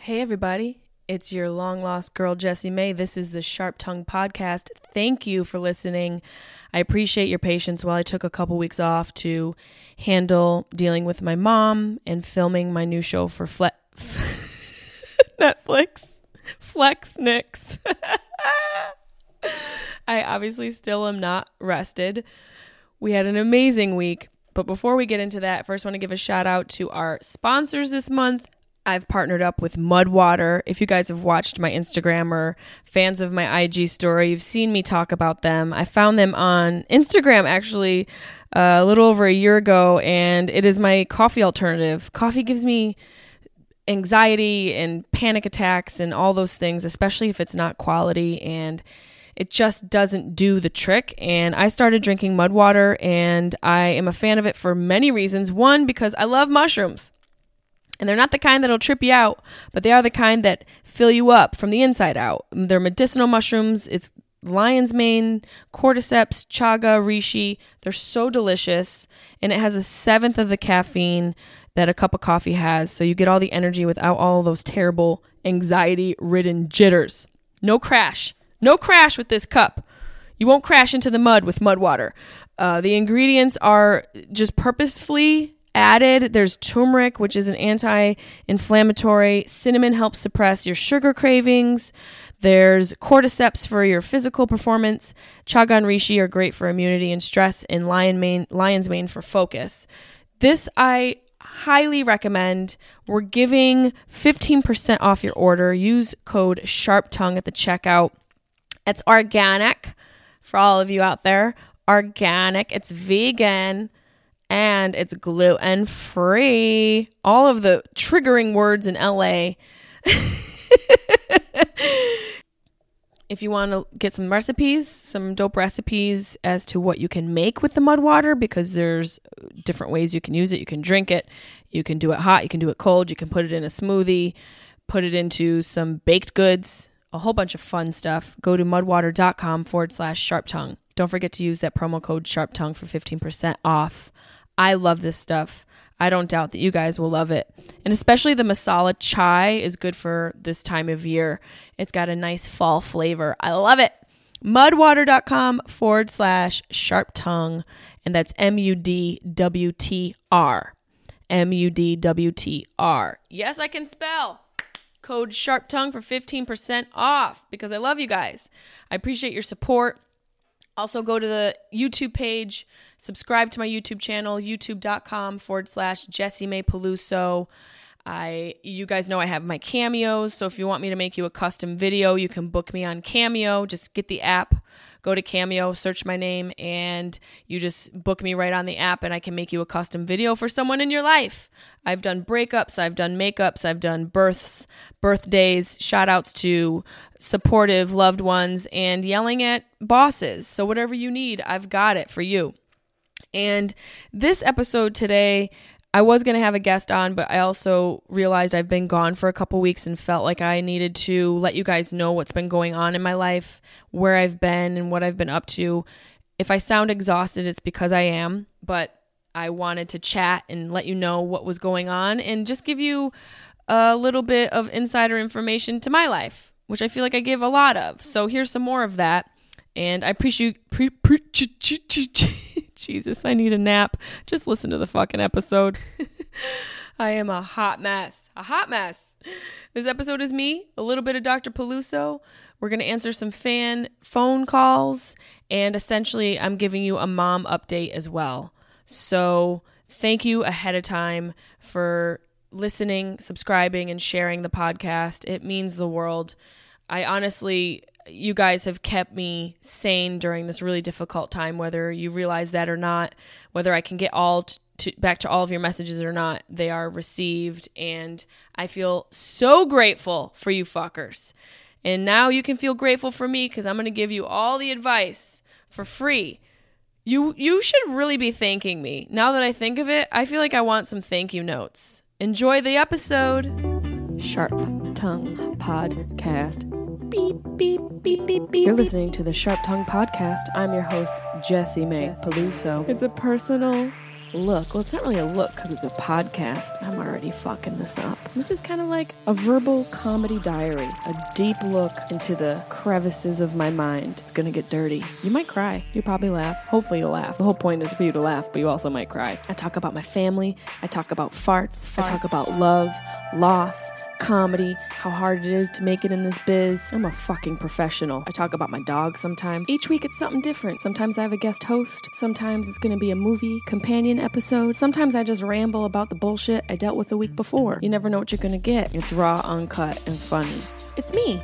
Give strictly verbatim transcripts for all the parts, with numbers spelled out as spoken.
Hey everybody, it's your long lost girl Jessie May. This is the Sharp Tongue Podcast. Thank you for listening. I appreciate your patience while I took a couple weeks off to handle dealing with my mom and filming my new show for Fle- Netflix, Flexnix. I obviously still am not rested. We had an amazing week, but before we get into that, first I want to give a shout out to our sponsors this month. I've partnered up with Mudwater. If you guys have watched my Instagram or fans of my I G story, you've seen me talk about them. I found them on Instagram actually uh, a little over a year ago, and it is my coffee alternative. Coffee gives me anxiety and panic attacks and all those things, especially if it's not quality, and it just doesn't do the trick. And I started drinking Mudwater, and I am a fan of it for many reasons. One, because I love mushrooms. And they're not the kind that'll trip you out, but they are the kind that fill you up from the inside out. They're medicinal mushrooms. It's lion's mane, cordyceps, chaga, reishi. They're so delicious. And it has a seventh of the caffeine that a cup of coffee has. So you get all the energy without all those terrible anxiety-ridden jitters. No crash. No crash with this cup. You won't crash into the mud with Mudwater. Uh, the ingredients are just purposefully added. There's turmeric, which is an anti-inflammatory. Cinnamon helps suppress your sugar cravings. There's cordyceps for your physical performance. Chaga and reishi are great for immunity and stress, and lion mane, lion's mane for focus. This I highly recommend. We're giving fifteen percent off your order. Use code SHARPTONGUE at the checkout. It's organic for all of you out there. Organic. It's vegan. And it's gluten-free. All of the triggering words in L A. If you want to get some recipes, some dope recipes as to what you can make with the Mudwater, because there's different ways you can use it. You can drink it. You can do it hot. You can do it cold. You can put it in a smoothie. Put it into some baked goods. A whole bunch of fun stuff. Go to mudwater.com forward slash sharp tongue. Don't forget to use that promo code SHARPTONGUE for fifteen percent off. I love this stuff. I don't doubt that you guys will love it. And especially the masala chai is good for this time of year. It's got a nice fall flavor. I love it. Mudwater.com forward slash sharp tongue. And that's M U D W T R. M U D W T R. Yes, I can spell. Code sharp tongue for fifteen percent off because I love you guys. I appreciate your support. Also, go to the YouTube page, subscribe to my YouTube channel, youtube.com forward slash Jessie May Peluso. I, you guys know I have my cameos, so if you want me to make you a custom video, you can book me on Cameo. Just get the app, go to Cameo, search my name, and you just book me right on the app, and I can make you a custom video for someone in your life. I've done breakups, I've done makeups, I've done births, birthdays, shout outs to supportive loved ones, and yelling at bosses. So whatever you need, I've got it for you. And this episode today, I was going to have a guest on, but I also realized I've been gone for a couple weeks and felt like I needed to let you guys know what's been going on in my life, where I've been and what I've been up to. If I sound exhausted, it's because I am, but I wanted to chat and let you know what was going on and just give you a little bit of insider information to my life, which I feel like I give a lot of. So here's some more of that. And I appreciate... Pre, pre, ch, ch, ch, ch, Jesus, I need a nap. Just listen to the fucking episode. I am a hot mess. A hot mess. This episode is me, a little bit of Doctor Peluso. We're going to answer some fan phone calls. And essentially, I'm giving you a mom update as well. So thank you ahead of time for listening, subscribing, and sharing the podcast. It means the world. I honestly... You guys have kept me sane during this really difficult time, whether you realize that or not, whether I can get all t- to, back to all of your messages or not, they are received. And I feel so grateful for you fuckers. And now you can feel grateful for me because I'm going to give you all the advice for free. You, you should really be thanking me. Now that I think of it, I feel like I want some thank you notes. Enjoy the episode. Sharp Tongue Podcast. Beep, beep, beep, beep, beep. You're listening to the Sharp Tongue Podcast. I'm your host, Jessie May Peluso. It's a personal look. Well, it's not really a look because it's a podcast. I'm already fucking this up. This is kind of like a verbal comedy diary, a deep look into the crevices of my mind. It's gonna get dirty. You might cry. You'll probably laugh. Hopefully you'll laugh. The whole point is for you to laugh, but you also might cry. I talk about my family. I talk about farts. farts. I talk about love, loss, comedy, how hard it is to make it in this biz. I'm a fucking professional. I talk about my dog sometimes. Each week it's something different. Sometimes I have a guest host. Sometimes it's gonna be a movie companion episode. Sometimes I just ramble about the bullshit I dealt with the week before. You never know what you're gonna get. It's raw, uncut, and funny. It's me.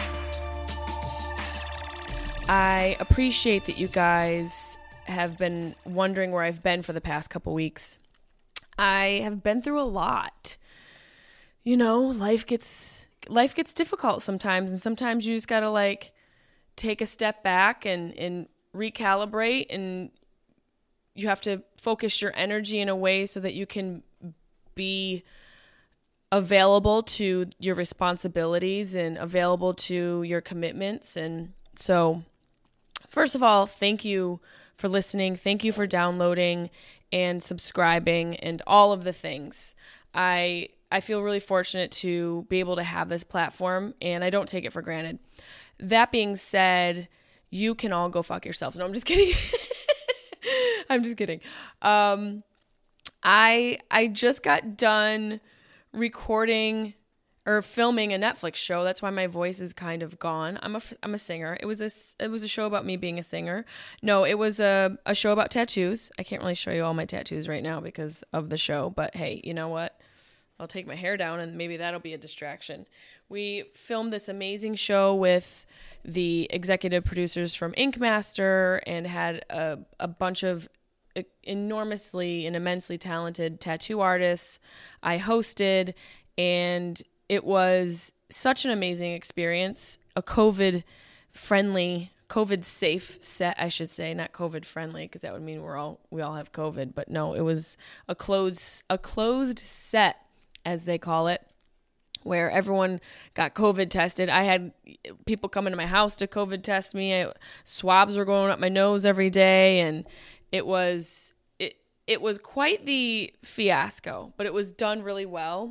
I appreciate that you guys have been wondering where I've been for the past couple weeks. I have been through a lot. You know, life gets life gets difficult sometimes, and sometimes you just gotta like take a step back and, and recalibrate, and you have to focus your energy in a way so that you can be available to your responsibilities and available to your commitments. And so, first of all, thank you for listening. Thank you for downloading and subscribing and all of the things. I I feel really fortunate to be able to have this platform, and I don't take it for granted. That being said, you can all go fuck yourselves. No, I'm just kidding. I'm just kidding. Um, I I just got done recording or filming a Netflix show. That's why my voice is kind of gone. I'm a I'm a singer. It was a it was a show about me being a singer. No, it was a a show about tattoos. I can't really show you all my tattoos right now because of the show, but hey, you know what? I'll take my hair down and maybe that'll be a distraction. We filmed this amazing show with the executive producers from Ink Master and had a, a bunch of enormously and immensely talented tattoo artists. I hosted, and it was such an amazing experience. A COVID-friendly, COVID-safe set, I should say, not COVID-friendly, because that would mean we're all we all have COVID. But no, it was a closed a closed set, as they call it, where everyone got COVID tested. I had people come into my house to COVID test me. I, swabs were going up my nose every day, and it was it it was quite the fiasco, but it was done really well.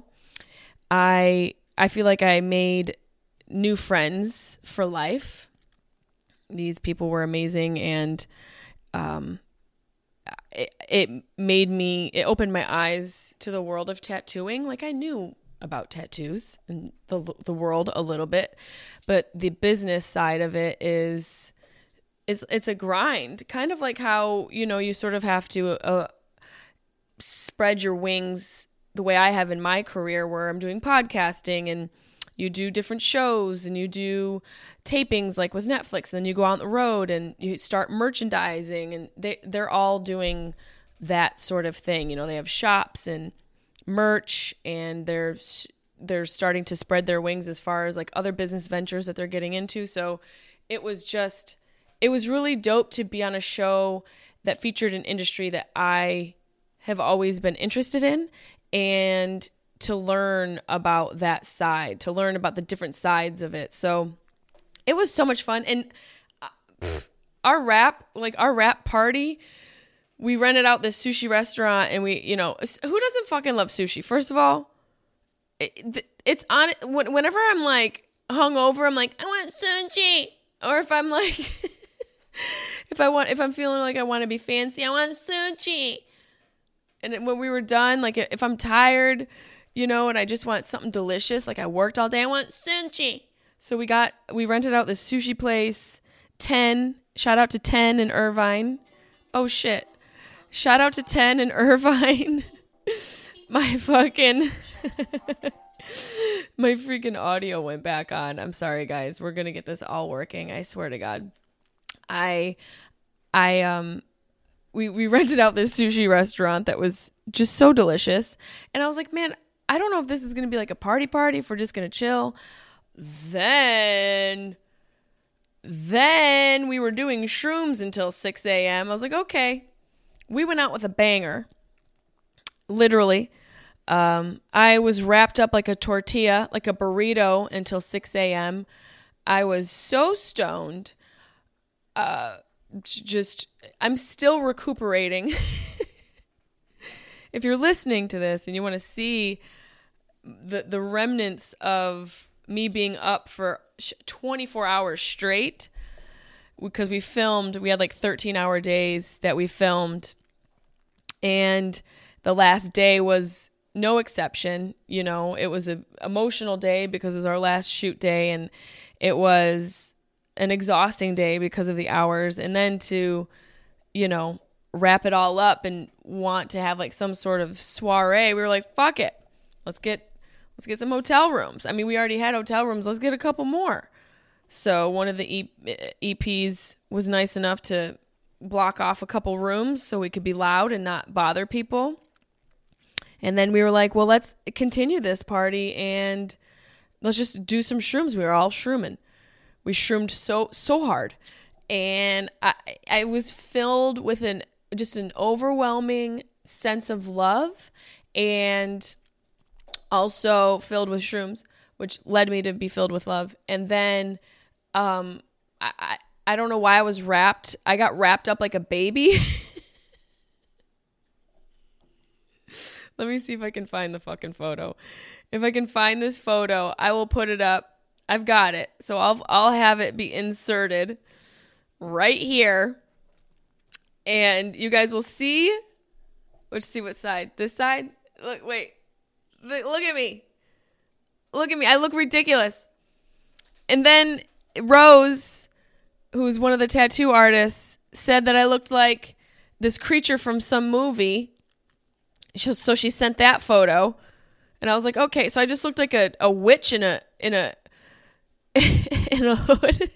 I I feel like I made new friends for life. These people were amazing, and um It, it made me, it opened my eyes to the world of tattooing. Like, I knew about tattoos and the the world a little bit, but the business side of it is, is it's a grind. Kind of like how, you know, you sort of have to uh, spread your wings the way I have in my career, where I'm doing podcasting and you do different shows and you do tapings like with Netflix. Then you go out on the road and you start merchandising, and they, they're all doing that sort of thing. You know, they have shops and merch, and they're, they're starting to spread their wings as far as like other business ventures that they're getting into. So it was just, it was really dope to be on a show that featured an industry that I have always been interested in, and to learn about that side, to learn about the different sides of it. So it was so much fun. And pff, our wrap, like our wrap party, we rented out this sushi restaurant, and we, you know, who doesn't fucking love sushi? First of all, it, it's on, whenever I'm like hungover, I'm like, I want sushi. Or if I'm like, if I want, if I'm feeling like I want to be fancy, I want sushi. And when we were done, like if I'm tired, you know, and I just want something delicious, like I worked all day, I want sushi. So we got, we rented out this sushi place, ten, shout out to ten in Irvine. Oh shit. Shout out to ten in Irvine. My fucking, my freaking audio went back on. I'm sorry guys. We're going to get this all working. I swear to God. I, I, um, we, we rented out this sushi restaurant that was just so delicious. And I was like, man, I don't know if this is going to be like a party party, if we're just going to chill. Then, then we were doing shrooms until six a.m. I was like, okay. We went out with a banger. Literally. Um, I was wrapped up like a tortilla, like a burrito until six a.m. I was so stoned. Uh, just, I'm still recuperating. if you're listening to this and you want to see the the remnants of me being up for twenty-four hours straight, because we filmed, we had like thirteen hour days that we filmed, and the last day was no exception. You know, it was an emotional day because it was our last shoot day, and it was an exhausting day because of the hours. And then to, you know, wrap it all up and want to have like some sort of soiree, we were like, fuck it. Let's get, let's get some hotel rooms. I mean, we already had hotel rooms. Let's get a couple more. So one of the E Ps was nice enough to block off a couple rooms so we could be loud and not bother people. And then we were like, well, let's continue this party and let's just do some shrooms. We were all shrooming. We shroomed so, so hard. And I, I was filled with an, just an overwhelming sense of love, and also filled with shrooms, which led me to be filled with love. And then, um, I, I, I don't know why I was wrapped. I got wrapped up like a baby. Let me see if I can find the fucking photo. If I can find this photo, I will put it up. I've got it. So I'll I'll have it be inserted right here. And you guys will see. Let's see what side. This side? Look, wait. Look, look at me. Look at me. I look ridiculous. And then Rose, who's one of the tattoo artists, said that I looked like this creature from some movie. So she sent that photo, and I was like, okay. So I just looked like a, a witch in a in a in a hood.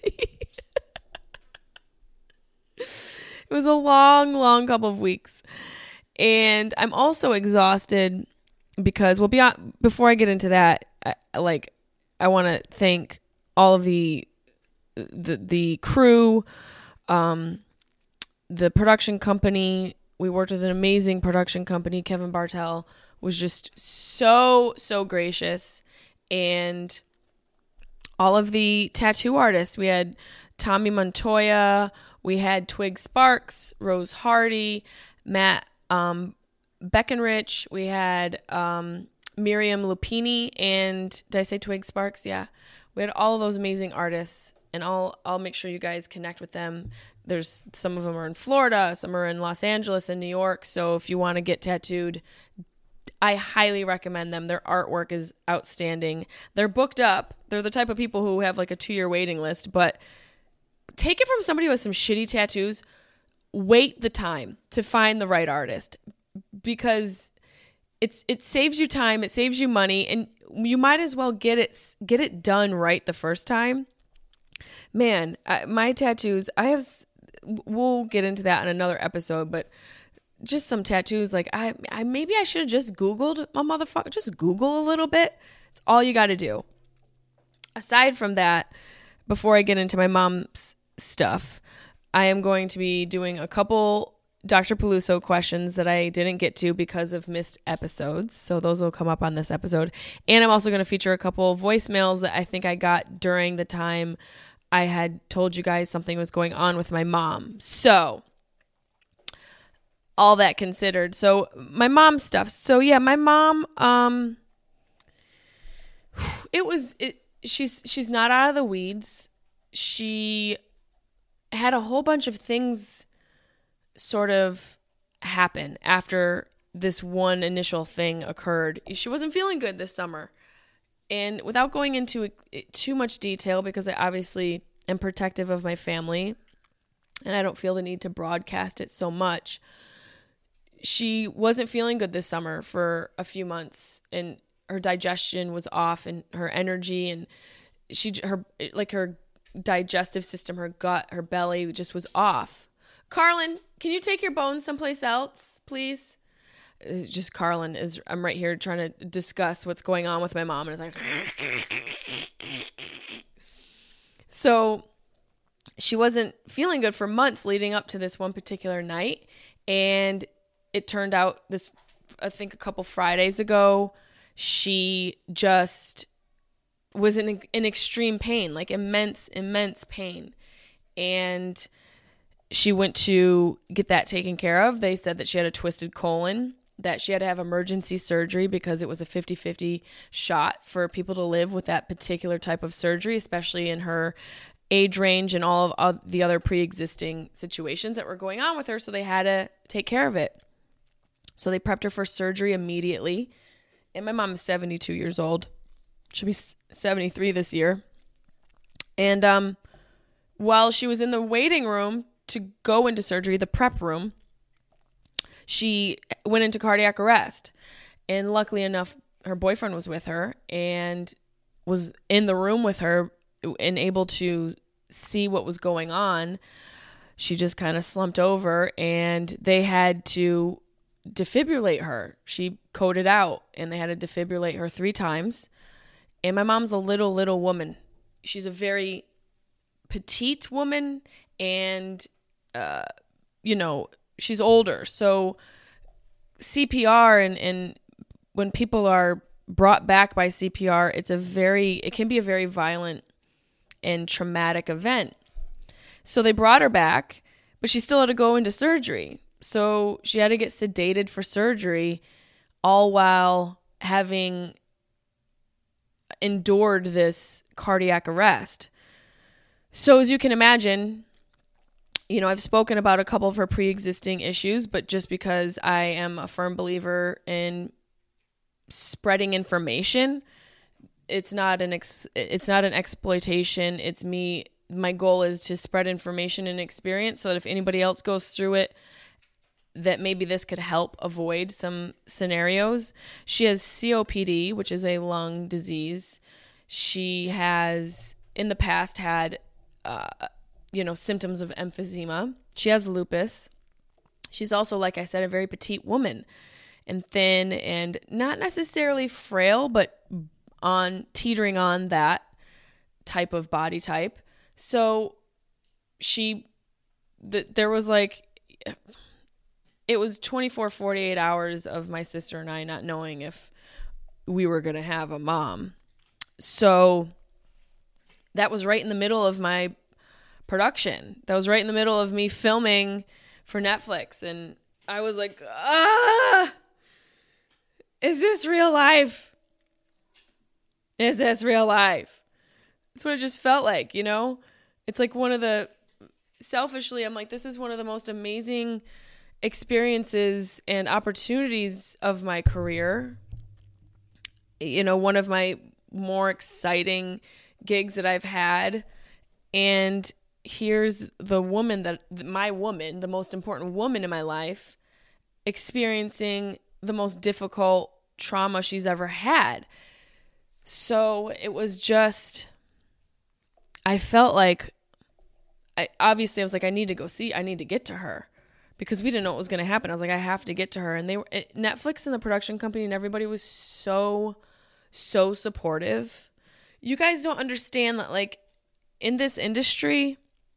It was a long, long couple of weeks, and I'm also exhausted because, well, beyond before I get into that, I, like I want to thank all of the the the crew, um, the production company. We worked with an amazing production company. Kevin Bartel was just so, so gracious. And all of the tattoo artists. We had Tommy Montoya. We had Twig Sparks, Rose Hardy, Matt um, Beckenrich. We had um, Miriam Lupini. And did I say Twig Sparks? Yeah. We had all of those amazing artists. And I'll I'll make sure you guys connect with them. There's some of them are in Florida, some are in Los Angeles and New York. So if you want to get tattooed, I highly recommend them. Their artwork is outstanding. They're booked up. They're the type of people who have like a two-year waiting list. But take it from somebody with some shitty tattoos. Wait the time to find the right artist, because it's it saves you time, it saves you money, and you might as well get it get it done right the first time. Man, I, my tattoos, I have, we'll get into that in another episode, but just some tattoos, like I, I maybe I should have just Googled my motherfucker, just Google a little bit. It's all you got to do. Aside from that, before I get into my mom's stuff, I am going to be doing a couple Doctor Peluso questions that I didn't get to because of missed episodes. So those will come up on this episode. And I'm also going to feature a couple voicemails that I think I got during the time I had told you guys something was going on with my mom. So all that considered. So my mom's stuff. So yeah, my mom, um, it was, it, she's, she's not out of the weeds. She had a whole bunch of things sort of happen after this one initial thing occurred. She wasn't feeling good this summer. And without going into too much detail, because I obviously am protective of my family and I don't feel the need to broadcast it so much, she wasn't feeling good this summer for a few months, and her digestion was off and her energy, and she, her, like her digestive system, her gut, her belly just was off. Carlin, can you take your bones someplace else, please? It's just Carlin is, I'm right here trying to discuss what's going on with my mom, and it's like, so she wasn't feeling good for months leading up to this one particular night. And it turned out this, I think a couple Fridays ago, she just was in, in extreme pain, like immense, immense pain. And she went to get that taken care of. They said that she had a twisted colon. that she had to have emergency surgery because it was a fifty-fifty shot for people to live with that particular type of surgery, especially in her age range and all of the other pre-existing situations that were going on with her. So they had to take care of it. So they prepped her for surgery immediately. And my mom is seventy-two years old. She'll be seventy-three this year. And um, while she was in the waiting room to go into surgery, the prep room, she went into cardiac arrest. And luckily enough, her boyfriend was with her and was in the room with her and able to see what was going on. She just kind of slumped over and they had to defibrillate her. She coded out and they had to defibrillate her three times. And my mom's a little, little woman. She's a very petite woman and, uh, you know, she's older. So C P R and, and when people are brought back by C P R, it's a very, it can be a very violent and traumatic event. So they brought her back, but she still had to go into surgery. So she had to get sedated for surgery, all while having endured this cardiac arrest. So as you can imagine, you know, I've spoken about a couple of her pre-existing issues, but just because I am a firm believer in spreading information, it's not an ex- it's not an exploitation. It's me. My goal is to spread information and experience so that if anybody else goes through it, that maybe this could help avoid some scenarios. She has C O P D, which is a lung disease. She has in the past had, uh, you know, symptoms of emphysema. She has lupus. She's also, like I said, a very petite woman and thin and not necessarily frail, but on teetering on that type of body type. So she, th- there was like, it was twenty-four, forty-eight hours of my sister and I not knowing if we were going to have a mom. So that was right in the middle of my production. That was right in the middle of me filming for Netflix. And I was like, ah, is this real life? Is this real life? That's what it just felt like, you know? It's like one of the, selfishly, I'm like, this is one of the most amazing experiences and opportunities of my career. You know, one of my more exciting gigs that I've had. And here's the woman that, my woman, the most important woman in my life, experiencing the most difficult trauma she's ever had. So it was just, I felt like, I obviously I was like, I need to go see, I need to get to her because we didn't know what was going to happen. I was like, I have to get to her. And they were, Netflix and the production company and everybody was so, so supportive. You guys don't understand that, like, in this industry,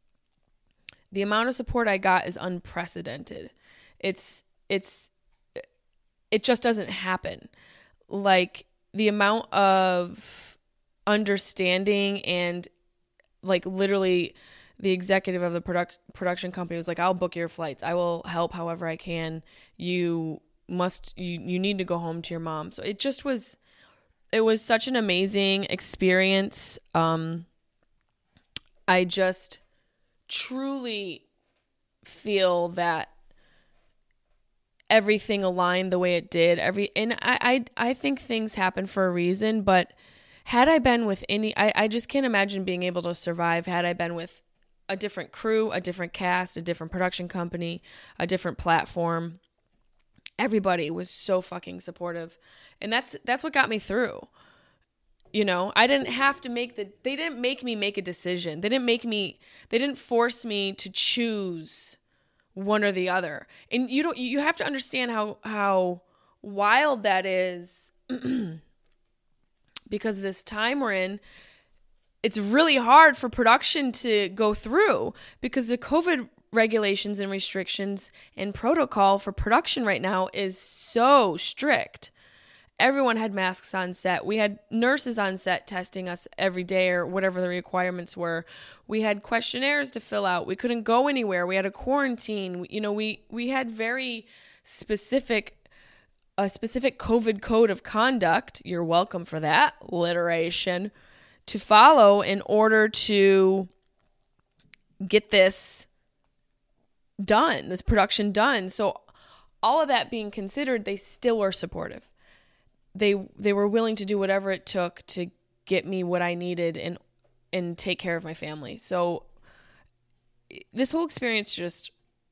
the amount of support I got is unprecedented. It's, it's, it just doesn't happen. Like, the amount of understanding and, like, literally the executive of the product production company was like, I'll book your flights. I will help however I can. You must, you, you need to go home to your mom. So it just was, it was such an amazing experience. Um, I just truly feel that everything aligned the way it did. Every and I, I I think things happen for a reason, but had I been with any, I, I just can't imagine being able to survive had I been with a different crew, a different cast, a different production company, a different platform. Everybody was so fucking supportive. And that's that's what got me through. You know, I didn't have to make the, they didn't make me make a decision. They didn't make me, they didn't force me to choose one or the other. And you don't, you have to understand how, how wild that is because this time we're in, it's really hard for production to go through because the COVID regulations and restrictions and protocol for production right now is so strict. Everyone had masks on set. We had nurses on set testing us every day or whatever the requirements were. We had questionnaires to fill out. We couldn't go anywhere. We had a quarantine. You know, we, we had very specific a specific COVID code of conduct, you're welcome for that alliteration, to follow in order to get this done, this production done. So all of that being considered, they still were supportive. They they were willing to do whatever it took to get me what I needed and and take care of my family. So this whole experience just,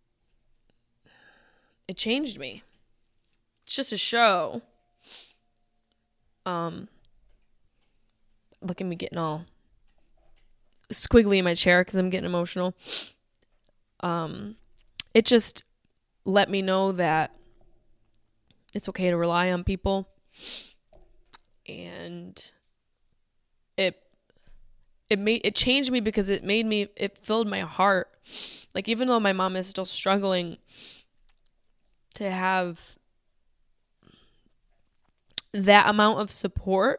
it changed me. It's just a show. Um, look at me getting all squiggly in my chair because I'm getting emotional. Um, it just let me know that it's okay to rely on people, and it it made it changed me because it made me it filled my heart. Like, even though my mom is still struggling, to have that amount of support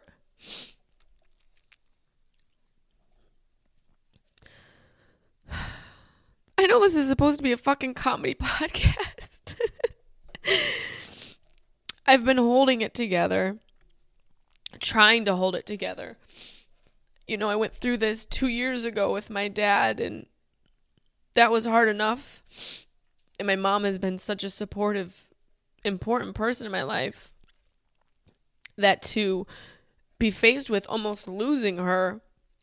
I know this is supposed to be a fucking comedy podcast. I've been holding it together, trying to hold it together. You know, I went through this two years ago with my dad, and that was hard enough. And my mom has been such a supportive, important person in my life that to be faced with almost losing her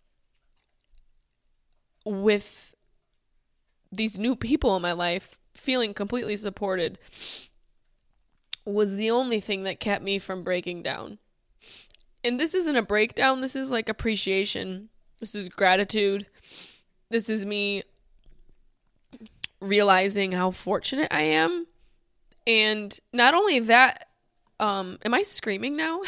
with these new people in my life, feeling completely supported, was the only thing that kept me from breaking down. And this isn't a breakdown. This is like appreciation. This is gratitude. This is me realizing how fortunate I am. And not only that, um, am I screaming now?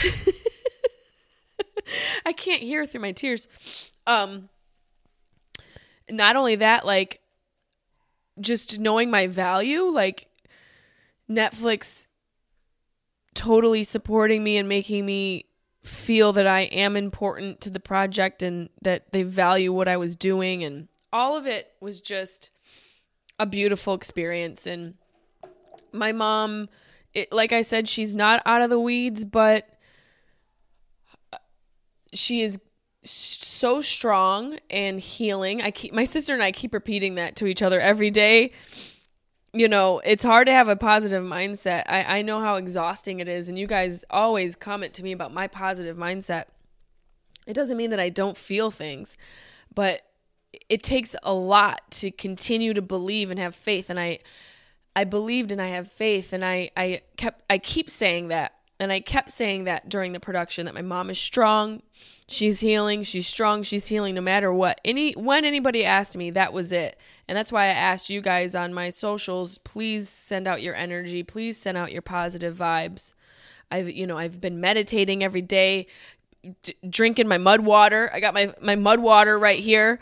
I can't hear through my tears. Um, not only that, like, just knowing my value, like Netflix totally supporting me and making me feel that I am important to the project and that they value what I was doing, and all of it was just a beautiful experience. And my mom, it, like I said, she's not out of the weeds, but she is so strong and healing. I keep my sister and I keep repeating that to each other every day. You know, it's hard to have a positive mindset. I, I know how exhausting it is, and you guys always comment to me about my positive mindset. It doesn't mean that I don't feel things, but it takes a lot to continue to believe and have faith. And I I believed and I have faith, and I, I kept I keep saying that. And I kept saying that during the production, that my mom is strong, she's healing, she's strong, she's healing no matter what. Any when anybody asked me, that was it. And that's why I asked you guys on my socials, please send out your energy, please send out your positive vibes. I've you know, I've been meditating every day, d- drinking my mud water. I got my, my mud water right here.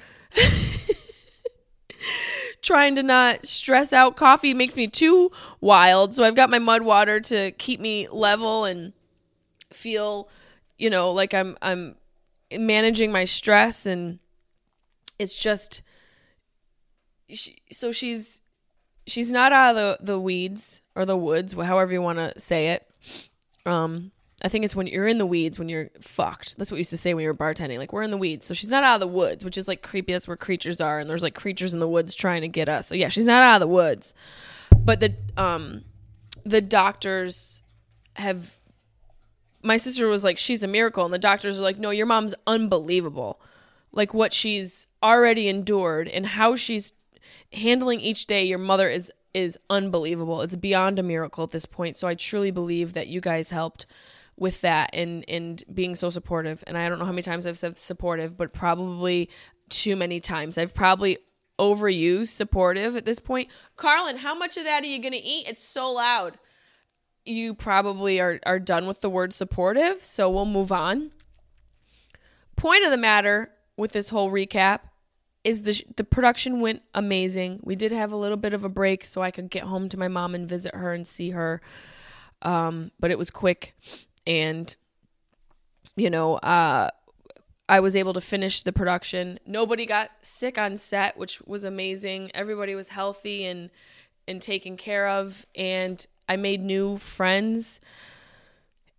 Trying to not stress out. Coffee makes me too wild. So I've got my mud water to keep me level and feel, you know, like I'm I'm managing my stress. And it's just, she, so she's she's not out of the, the weeds or the woods, however you want to say it. Um, I think it's when you're in the weeds, when you're fucked. That's what we used to say when we were bartending. Like, we're in the weeds. So she's not out of the woods, which is like creepy. That's where creatures are. And there's like creatures in the woods trying to get us. So yeah, she's not out of the woods. But the um, the doctors have, my sister was like, she's a miracle. And the doctors are like, no, your mom's unbelievable. Like, what she's already endured and how she's handling each day, your mother is is unbelievable. It's beyond a miracle at this point. So I truly believe that you guys helped with that and, and being so supportive. And I don't know how many times I've said supportive, but probably too many times. I've probably overused supportive at this point. Carlin, how much of that are you going to eat? It's so loud. You probably are, are done with the word supportive, so we'll move on. Point of the matter with this whole recap is the the production went amazing. We did have a little bit of a break so I could get home to my mom and visit her and see her. Um, but it was quick. And, you know, uh, I was able to finish the production. Nobody got sick on set, which was amazing. Everybody was healthy and, and taken care of. And I made new friends.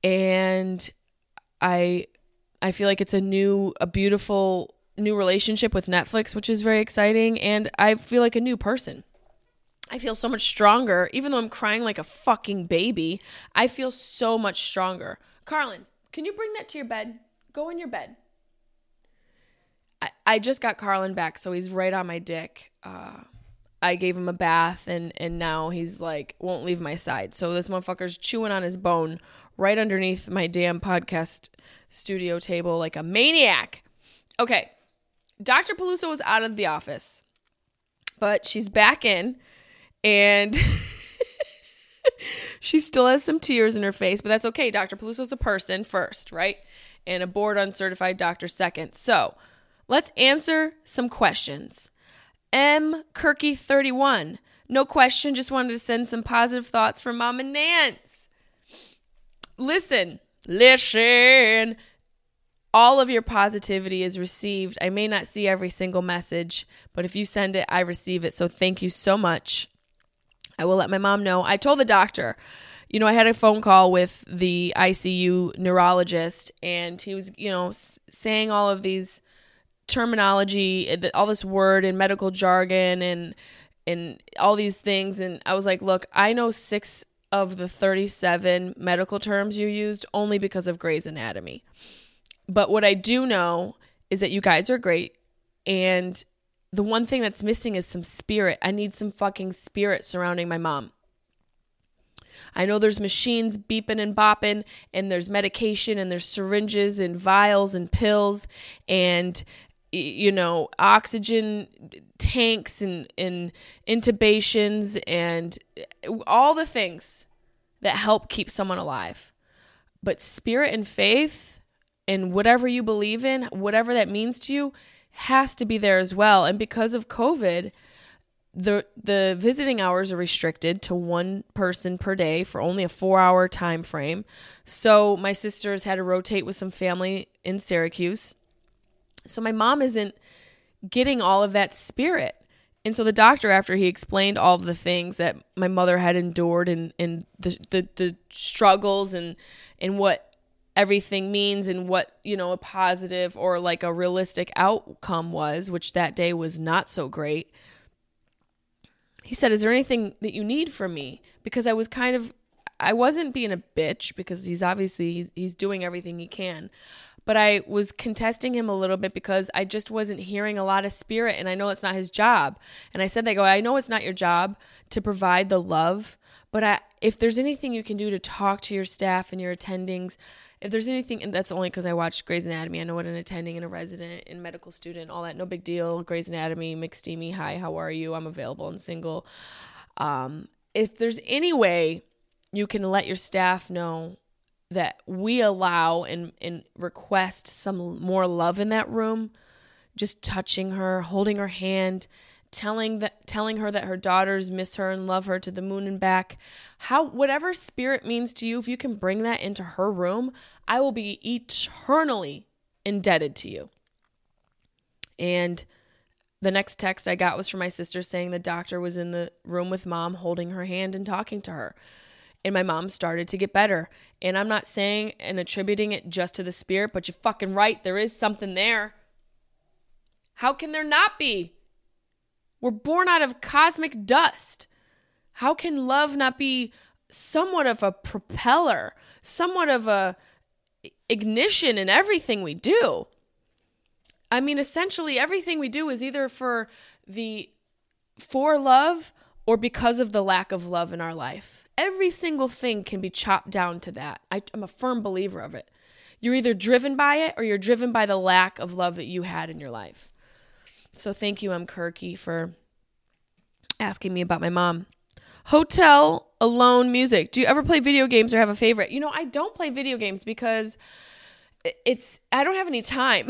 And I I feel like it's a new, a beautiful new relationship with Netflix, which is very exciting. And I feel like a new person. I feel so much stronger. Even though I'm crying like a fucking baby, I feel so much stronger. Carlin, can you bring that to your bed? Go in your bed. I, I just got Carlin back, so he's right on my dick. Uh, I gave him a bath, and, and now he's like, won't leave my side. So this motherfucker's chewing on his bone right underneath my damn podcast studio table like a maniac. Okay. Doctor Peluso was out of the office, but she's back in, and she still has some tears in her face, but that's okay. Doctor Peluso's a person first, right? And a board uncertified doctor second. So let's answer some questions. M. Kirky thirty-one. No question, just wanted to send some positive thoughts from Mom and Nance. Listen, listen. All of your positivity is received. I may not see every single message, but if you send it, I receive it. So thank you so much. I will let my mom know. I told the doctor, you know, I had a phone call with the I C U neurologist, and he was, you know, s- saying all of these terminology, all this word and medical jargon and and all these things. And I was like, look, I know six of the thirty-seven medical terms you used only because of Grey's Anatomy. But what I do know is that you guys are great. And the one thing that's missing is some spirit. I need some fucking spirit surrounding my mom. I know there's machines beeping and bopping, and there's medication, and there's syringes and vials and pills and, you know, oxygen tanks and, and intubations and all the things that help keep someone alive. But spirit and faith and whatever you believe in, whatever that means to you, has to be there as well. And because of COVID, the the visiting hours are restricted to one person per day for only a four-hour time frame. So my sisters had to rotate with some family in Syracuse. So my mom isn't getting all of that spirit. And so the doctor, after he explained all of the things that my mother had endured and, and the, the, the struggles and, and what everything means and what, you know, a positive or like a realistic outcome was, which that day was not so great. He said, is there anything that you need from me? Because I was kind of, I wasn't being a bitch because he's obviously, he's, he's doing everything he can. But I was contesting him a little bit because I just wasn't hearing a lot of spirit, and I know it's not his job. And I said, they go, I know it's not your job to provide the love, but I, if there's anything you can do to talk to your staff and your attendings, if there's anything, and that's only because I watched Grey's Anatomy. I know what an attending and a resident and medical student, all that, no big deal. Grey's Anatomy, McSteamy, hi, how are you? I'm available and single. Um, if there's any way you can let your staff know that we allow and, and request some more love in that room, just touching her, holding her hand, telling that telling her that her daughters miss her and love her to the moon and back. How whatever spirit means to you, if you can bring that into her room, I will be eternally indebted to you. And the next text I got was from my sister saying the doctor was in the room with mom, holding her hand and talking to her. And my mom started to get better. And I'm not saying and attributing it just to the spirit, but you're fucking right. There is something there. How can there not be? We're born out of cosmic dust. How can love not be somewhat of a propeller, somewhat of a ignition in everything we do? I mean, essentially everything we do is either for the for love or because of the lack of love in our life. Every single thing can be chopped down to that. I, I'm a firm believer of it. You're either driven by it or you're driven by the lack of love that you had in your life. So thank you, M. Kirky, for asking me about my mom. Hotel Alone music. Do you ever play video games or have a favorite? You know, I don't play video games because it's, I don't have any time.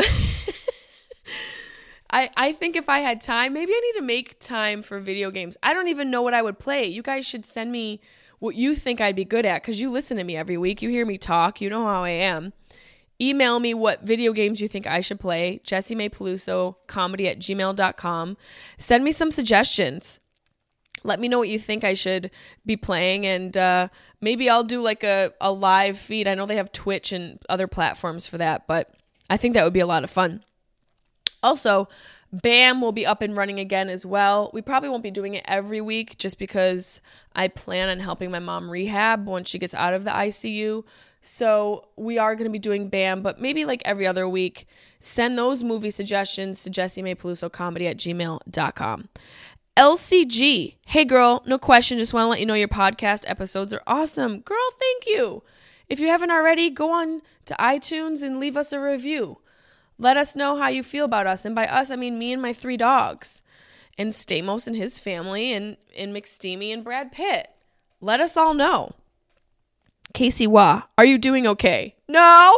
I, I think if I had time, maybe I need to make time for video games. I don't even know what I would play. You guys should send me what you think I'd be good at because you listen to me every week. You hear me talk. You know how I am. Email me what video games you think I should play. Jessie May Peluso comedy at gmail dot com. Send me some suggestions. Let me know what you think I should be playing, and uh, maybe I'll do like a, a live feed. I know they have Twitch and other platforms for that, but I think that would be a lot of fun. Also, BAM will be up and running again as well. We probably won't be doing it every week just because I plan on helping my mom rehab once she gets out of the I C U. So we are going to be doing BAM, but maybe like every other week. Send those movie suggestions to Jessie Mae Peluso Comedy at gmail dot com. L C G. Hey girl, no question. Just want to let you know your podcast episodes are awesome. Girl, thank you. If you haven't already, go on to iTunes and leave us a review. Let us know how you feel about us. And by us, I mean me and my three dogs. And Stamos and his family. And, and McSteamy and Brad Pitt. Let us all know. Casey Wah, are you doing okay? No!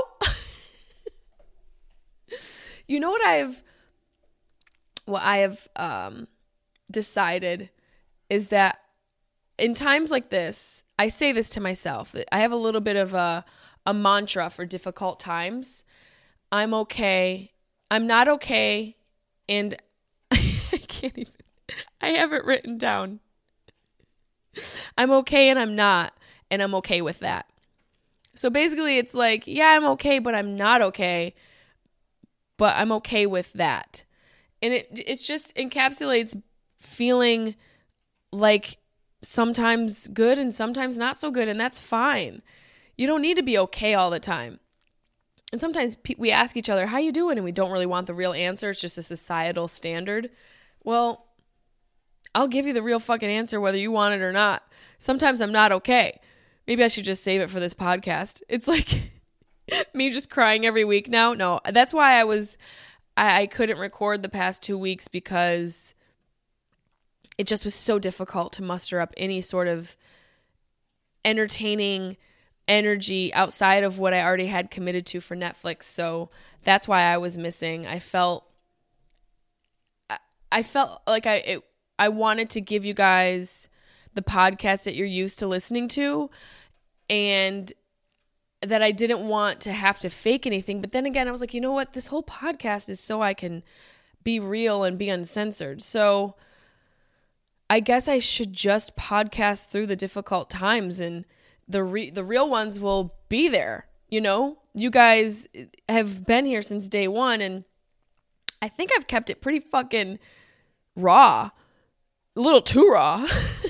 You know what I've... What I have um, decided is that in times like this, I say this to myself. I have a little bit of a, a mantra for difficult times. I'm okay. I'm not okay. And I can't even, I have it written down. I'm okay and I'm not. And I'm okay with that. So basically it's like, yeah, I'm okay, but I'm not okay. But I'm okay with that. And it it's just encapsulates feeling like sometimes good and sometimes not so good. And that's fine. You don't need to be okay all the time. And sometimes pe- we ask each other, how you doing? And we don't really want the real answer. It's just a societal standard. Well, I'll give you the real fucking answer whether you want it or not. Sometimes I'm not okay. Maybe I should just save it for this podcast. It's like me just crying every week now. No, that's why I was, I, I couldn't record the past two weeks because it just was so difficult to muster up any sort of entertaining energy outside of what I already had committed to for Netflix. So that's why I was missing. I felt, I, I felt like I, it, I wanted to give you guys the podcast that you're used to listening to, and that I didn't want to have to fake anything. But then again, I was like, you know what? This whole podcast is so I can be real and be uncensored. So I guess I should just podcast through the difficult times, and the re- the real ones will be there. You know, you guys have been here since day one, and I think I've kept it pretty fucking raw, a little too raw.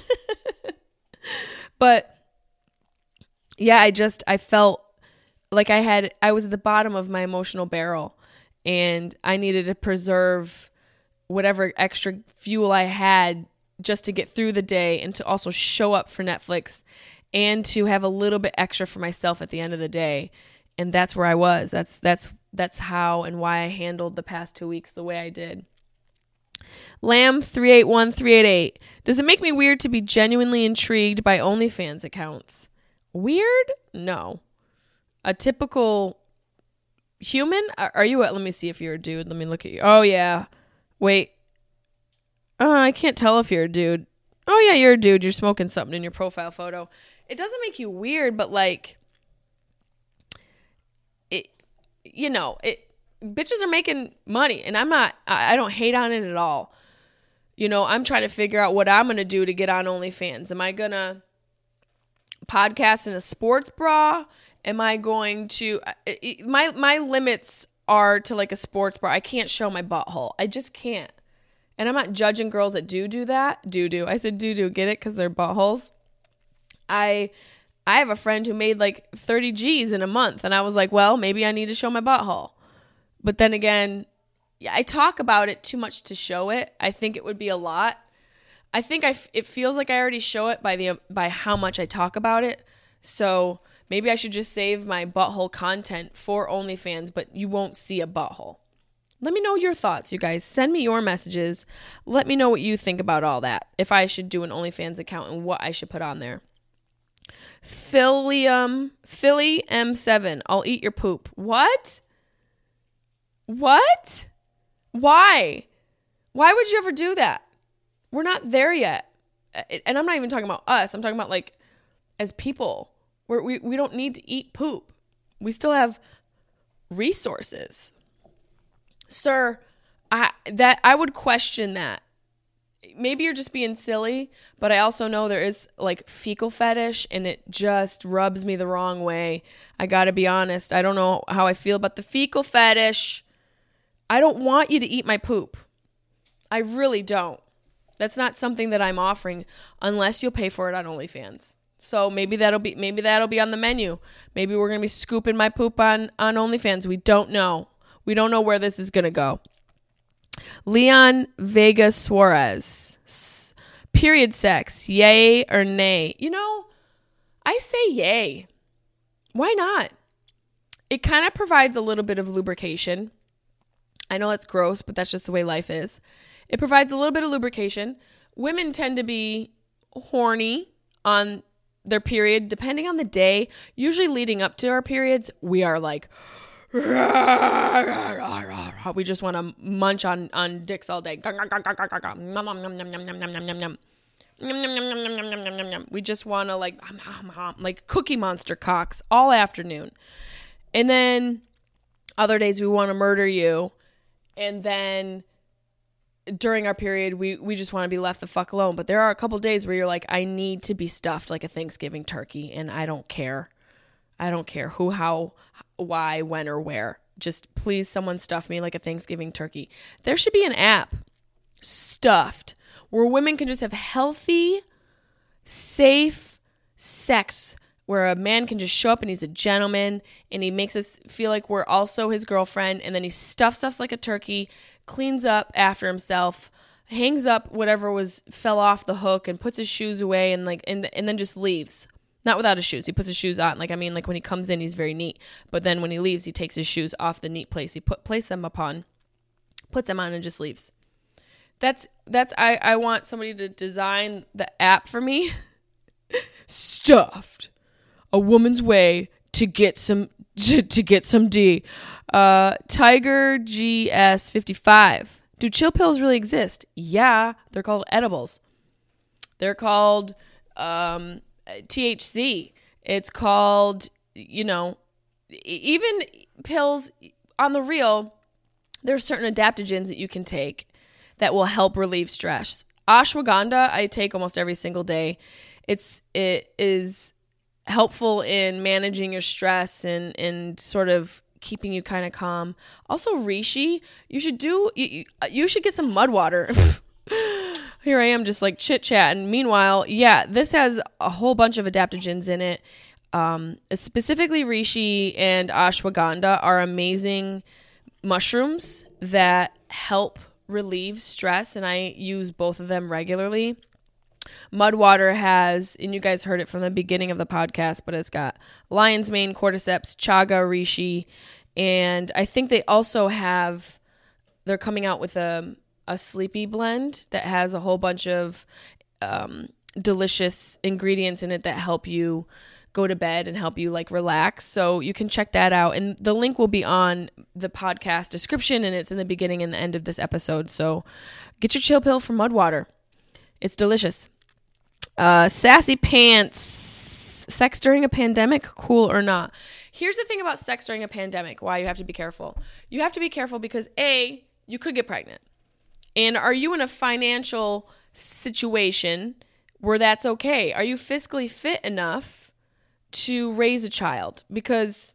But yeah, I just, I felt like I had, I was at the bottom of my emotional barrel, and I needed to preserve whatever extra fuel I had just to get through the day, and to also show up for Netflix, and to have a little bit extra for myself at the end of the day. And that's where I was. That's, that's, that's how and why I handled the past two weeks the way I did. Lamb three eight one three eight eight. Does it make me weird to be genuinely intrigued by OnlyFans accounts? Weird? No. A typical human? Are you a, let me see if you're a dude. Let me look at you. Oh, yeah. Wait. Oh, I can't tell if you're a dude. Oh, yeah, you're a dude. You're smoking something in your profile photo. It doesn't make you weird, but like, it, you know, it, bitches are making money, and I'm not, I, I don't hate on it at all. You know, I'm trying to figure out what I'm going to do to get on OnlyFans. Am I going to podcast in a sports bra? Am I going to, it, my, my limits are to like a sports bra. I can't show my butthole. I just can't. And I'm not judging girls that do do that. Do do. I said do do. Get it? Because they're buttholes. I I have a friend who made like thirty G's in a month. And I was like, well, maybe I need to show my butthole. But then again, yeah, I talk about it too much to show it. I think it would be a lot. I think I f- it feels like I already show it by the by how much I talk about it. So maybe I should just save my butthole content for OnlyFans, but you won't see a butthole. Let me know your thoughts, you guys. Send me your messages. Let me know what you think about all that. If I should do an OnlyFans account and what I should put on there. Philly, um, Philly M seven. I'll eat your poop. What? What? Why? Why would you ever do that? We're not there yet. And I'm not even talking about us. I'm talking about like as people. We're, we we don't need to eat poop. We still have resources. Sir, I that I would question that. maybe you're just being silly, but I also know there is like fecal fetish, and it just rubs me the wrong way. I gotta be honest. I don't know how I feel about the fecal fetish. I don't want you to eat my poop. I really don't. That's not something that I'm offering unless you'll pay for it on OnlyFans. So maybe that'll be maybe that'll be on the menu. Maybe we're gonna be scooping my poop on, on OnlyFans. We don't know. We don't know where this is gonna go. Leon Vega Suarez. S- period sex. Yay or nay? You know, I say yay. Why not? It kind of provides a little bit of lubrication. I know that's gross, but that's just the way life is. It provides a little bit of lubrication. Women tend to be horny on their period, depending on the day. Usually leading up to our periods, we are like, we just want to munch on, on dicks all day. We just want to like, like Cookie Monster cocks all afternoon. And then other days we want to murder you. And then during our period, we, we just want to be left the fuck alone. But there are a couple days where you're like, I need to be stuffed like a Thanksgiving turkey, and I don't care. I don't care who, how, why, when, or where. Just please someone stuff me like a Thanksgiving turkey. There should be an app, Stuffed, where women can just have healthy, safe sex, where a man can just show up and he's a gentleman and he makes us feel like we're also his girlfriend, and then he stuffs us like a turkey, cleans up after himself, hangs up whatever was fell off the hook, and puts his shoes away, and like and and then just leaves. Not without his shoes. He puts his shoes on. Like, I mean, like when he comes in, he's very neat. But then when he leaves, he takes his shoes off the neat place he put place them upon, puts them on, and just leaves. That's that's I, I want somebody to design the app for me. Stuffed. A woman's way to get some to, to get some D. Uh, Tiger G S fifty-five. Do chill pills really exist? Yeah, they're called edibles. They're called um, T H C. It's called, you know, even pills on the real. There's certain adaptogens that you can take that will help relieve stress. Ashwagandha, I take almost every single day. It's it is helpful in managing your stress and and sort of keeping you kind of calm. Also, reishi, you should do you, you should get some mud water. Here I am just like chit chatting. Meanwhile, yeah, this has a whole bunch of adaptogens in it. Um, specifically, reishi and ashwagandha are amazing mushrooms that help relieve stress, and I use both of them regularly. Mudwater has, and you guys heard it from the beginning of the podcast, but it's got lion's mane, cordyceps, chaga, reishi, and I think they also have, they're coming out with a, a sleepy blend that has a whole bunch of um, delicious ingredients in it that help you go to bed and help you like relax. So you can check that out. And the link will be on the podcast description, and it's in the beginning and the end of this episode. So get your chill pill from Mudwater. It's delicious. Uh, Sassy Pants. Sex during a pandemic, cool or not? Here's the thing about sex during a pandemic, why you have to be careful. You have to be careful because A, you could get pregnant. And are you in a financial situation where that's okay? Are you fiscally fit enough to raise a child? Because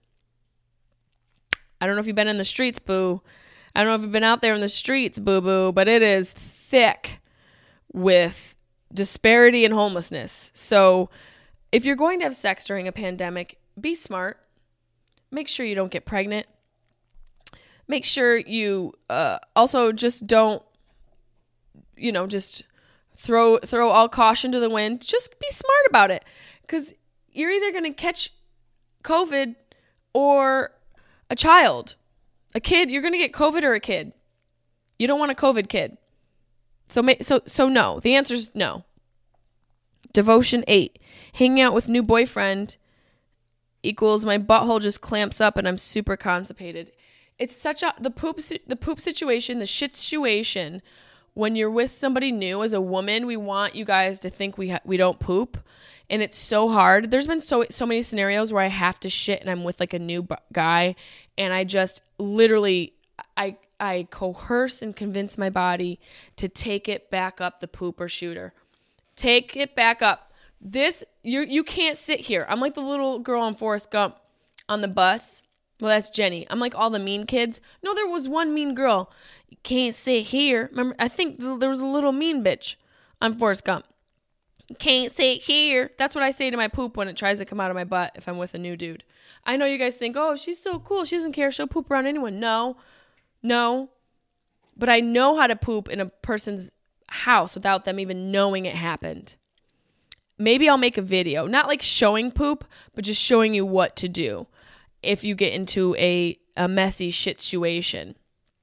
I don't know if you've been in the streets, boo. I don't know if you've been out there in the streets, boo-boo, but it is thick with disparity and homelessness. So if you're going to have sex during a pandemic, be smart. Make sure you don't get pregnant. Make sure you uh, also just don't, you know, just throw throw all caution to the wind. Just be smart about it, because you're either going to catch COVID or a child. A kid, you're going to get COVID or a kid. You don't want a COVID kid. So so so no. The answer is no. Devotion eight. Hanging out with new boyfriend equals my butthole just clamps up and I'm super constipated. It's such a the poop the poop situation, the shit situation. When you're with somebody new as a woman, we want you guys to think we ha- we don't poop, and it's so hard. There's been so so many scenarios where I have to shit and I'm with like a new b- guy, and I just literally I I coerce and convince my body to take it back up the pooper shooter. Take it back up. This, you you can't sit here. I'm like the little girl on Forrest Gump on the bus. Well, that's Jenny. I'm like all the mean kids. No, there was one mean girl. You can't sit here. Remember, I think there was a little mean bitch on Forrest Gump. Can't sit here. That's what I say to my poop when it tries to come out of my butt if I'm with a new dude. I know you guys think, oh, she's so cool. She doesn't care. She'll poop around anyone. No, no. But I know how to poop in a person's house without them even knowing it happened. Maybe I'll make a video, not like showing poop, but just showing you what to do if you get into a, a messy shit situation.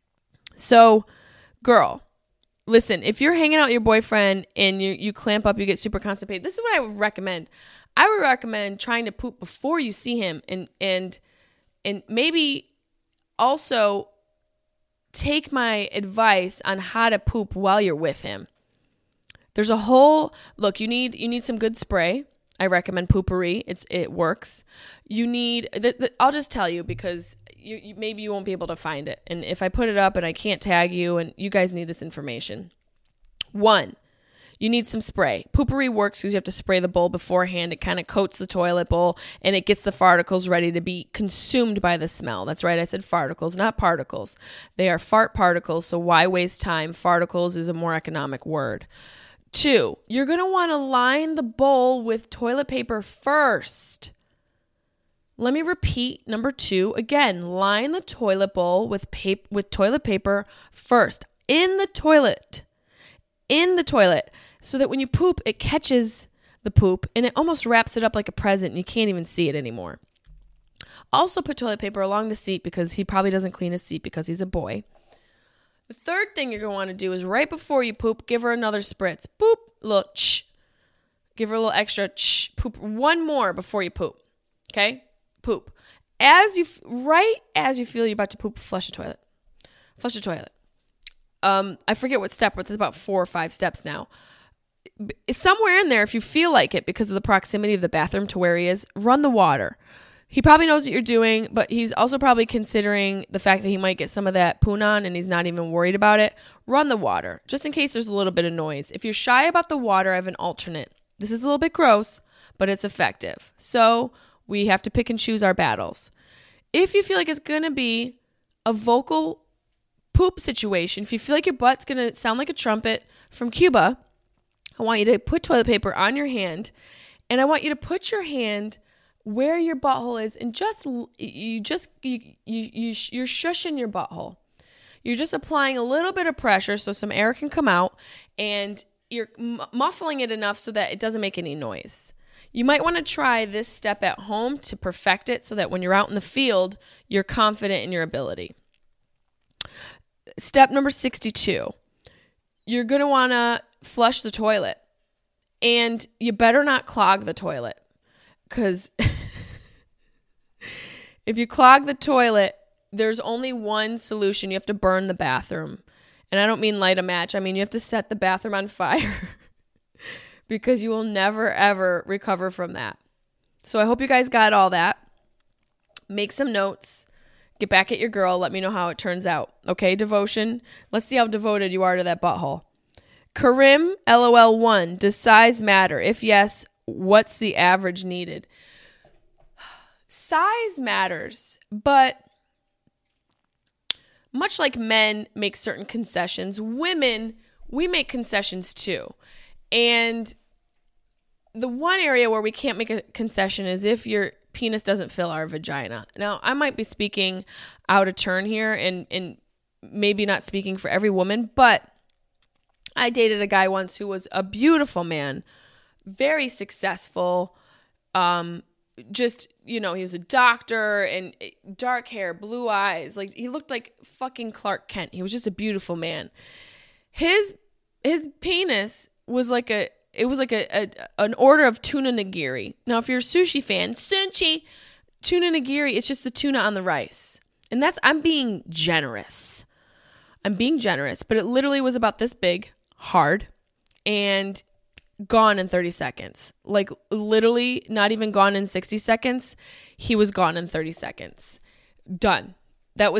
So, girl, listen, if you're hanging out with your boyfriend and you, you clamp up, you get super constipated, this is what I would recommend. I would recommend trying to poop before you see him and and and maybe also take my advice on how to poop while you're with him. There's a whole, look, you need you need some good spray. I recommend Poopery. It's it works. You need, the, the, I'll just tell you because you, you maybe you won't be able to find it. And if I put it up and I can't tag you and you guys need this information. One, you need some spray. Poopery works because you have to spray the bowl beforehand. It kind of coats the toilet bowl and it gets the farticles ready to be consumed by the smell. That's right. I said farticles, not particles. They are fart particles. So why waste time? Farticles is a more economic word. Two, you're going to want to line the bowl with toilet paper first. Let me repeat number two. Again, line the toilet bowl with paper, with toilet paper first. In the toilet. In the toilet. So that when you poop, it catches the poop and it almost wraps it up like a present and you can't even see it anymore. Also put toilet paper along the seat because he probably doesn't clean his seat because he's a boy. The third thing you're going to want to do is right before you poop, give her another spritz. Boop, a little ch. Give her a little extra ch. Poop one more before you poop. Okay? Poop. As you, right as you feel you're about to poop, flush the toilet. Flush the toilet. Um, I forget what step, but there's about four or five steps now. Somewhere in there, if you feel like it, because of the proximity of the bathroom to where he is, run the water. He probably knows what you're doing, but he's also probably considering the fact that he might get some of that poon on and he's not even worried about it. Run the water, just in case there's a little bit of noise. If you're shy about the water, I have an alternate. This is a little bit gross, but it's effective. So we have to pick and choose our battles. If you feel like it's going to be a vocal poop situation, if you feel like your butt's going to sound like a trumpet from Cuba, I want you to put toilet paper on your hand, and I want you to put your hand where your butthole is, and just you just you you, you you're shushing your butthole. You're just applying a little bit of pressure so some air can come out, and you're m- muffling it enough so that it doesn't make any noise. You might want to try this step at home to perfect it so that when you're out in the field, you're confident in your ability. Step number sixty-two. You're going to want to flush the toilet, and you better not clog the toilet, because if you clog the toilet, there's only one solution. You have to burn the bathroom. And I don't mean light a match. I mean, you have to set the bathroom on fire because you will never, ever recover from that. So I hope you guys got all that. Make some notes. Get back at your girl. Let me know how it turns out. Okay, devotion. Let's see how devoted you are to that butthole. Karim, L O L one. Does size matter? If yes, what's the average needed? Size matters, but much like men make certain concessions, women, we make concessions too. And the one area where we can't make a concession is if your penis doesn't fill our vagina. Now, I might be speaking out of turn here and, and maybe not speaking for every woman, but I dated a guy once who was a beautiful man, very successful, um, just, you know, he was a doctor and dark hair, blue eyes. Like, he looked like fucking Clark Kent. He was just a beautiful man. His his penis was like a, it was like a, a an order of tuna nigiri. Now, if you're a sushi fan, sushi, tuna nigiri, it's just the tuna on the rice. And that's, I'm being generous. I'm being generous, but it literally was about this big, hard, and gone in thirty seconds. Like, literally not even gone in sixty seconds. He was gone in thirty seconds. Done. That was it.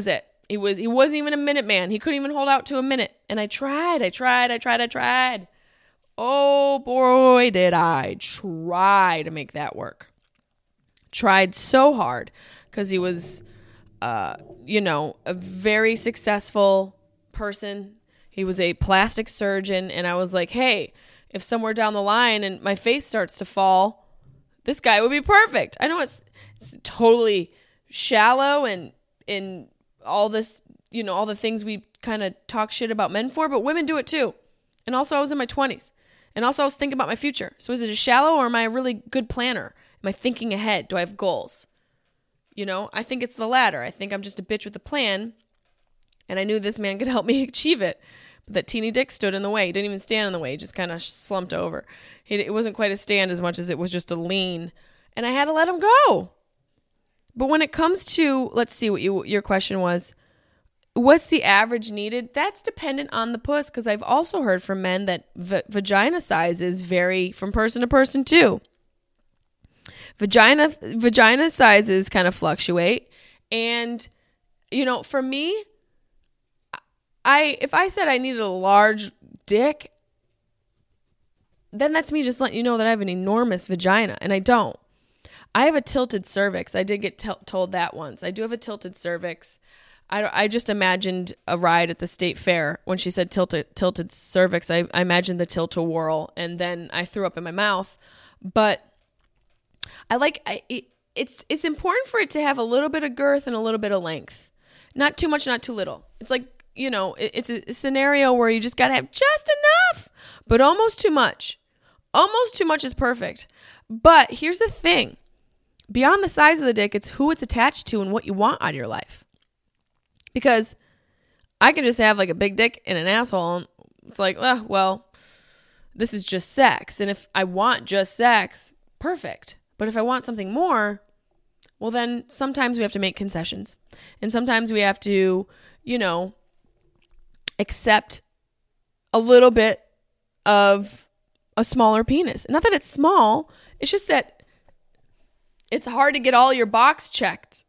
He was he wasn't even a minute man. He couldn't even hold out to a minute. And I tried, I tried, I tried, I tried. Oh boy, did I try to make that work. Tried so hard because he was, uh, you know, a very successful person. He was a plastic surgeon. And I was like, hey, if somewhere down the line and my face starts to fall, this guy would be perfect. I know it's, it's totally shallow and in all this, you know, all the things we kind of talk shit about men for, but women do it too. And also I was in my twenties. And also I was thinking about my future. So is it a shallow or am I a really good planner? Am I thinking ahead? Do I have goals? You know, I think it's the latter. I think I'm just a bitch with a plan. And I knew this man could help me achieve it. But that teeny dick stood in the way. He didn't even stand in the way. He just kind of slumped over. He, it wasn't quite a stand as much as it was just a lean. And I had to let him go. But when it comes to, let's see what you, your question was, what's the average needed? That's dependent on the puss, because I've also heard from men that v- vagina sizes vary from person to person too. Vagina vagina sizes kind of fluctuate. And, you know, for me, I if I said I needed a large dick, then that's me just letting you know that I have an enormous vagina, and I don't. I have a tilted cervix. I did get t- told that once. I do have a tilted cervix. I, I just imagined a ride at the state fair when she said tilted tilted cervix. I, I imagined the tilt-a-whirl, and then I threw up in my mouth. But I like I, it, it's it's important for it to have a little bit of girth and a little bit of length, not too much, not too little. It's like, you know, it, it's a scenario where you just gotta have just enough, but almost too much. Almost too much is perfect. But here's the thing. Beyond the size of the dick, it's who it's attached to and what you want out of your life. Because I can just have like a big dick and an asshole. And it's like, oh, well, this is just sex. And if I want just sex, perfect. But if I want something more, well, then sometimes we have to make concessions. And sometimes we have to, you know, accept a little bit of a smaller penis. Not that it's small. It's just that it's hard to get all your box checked.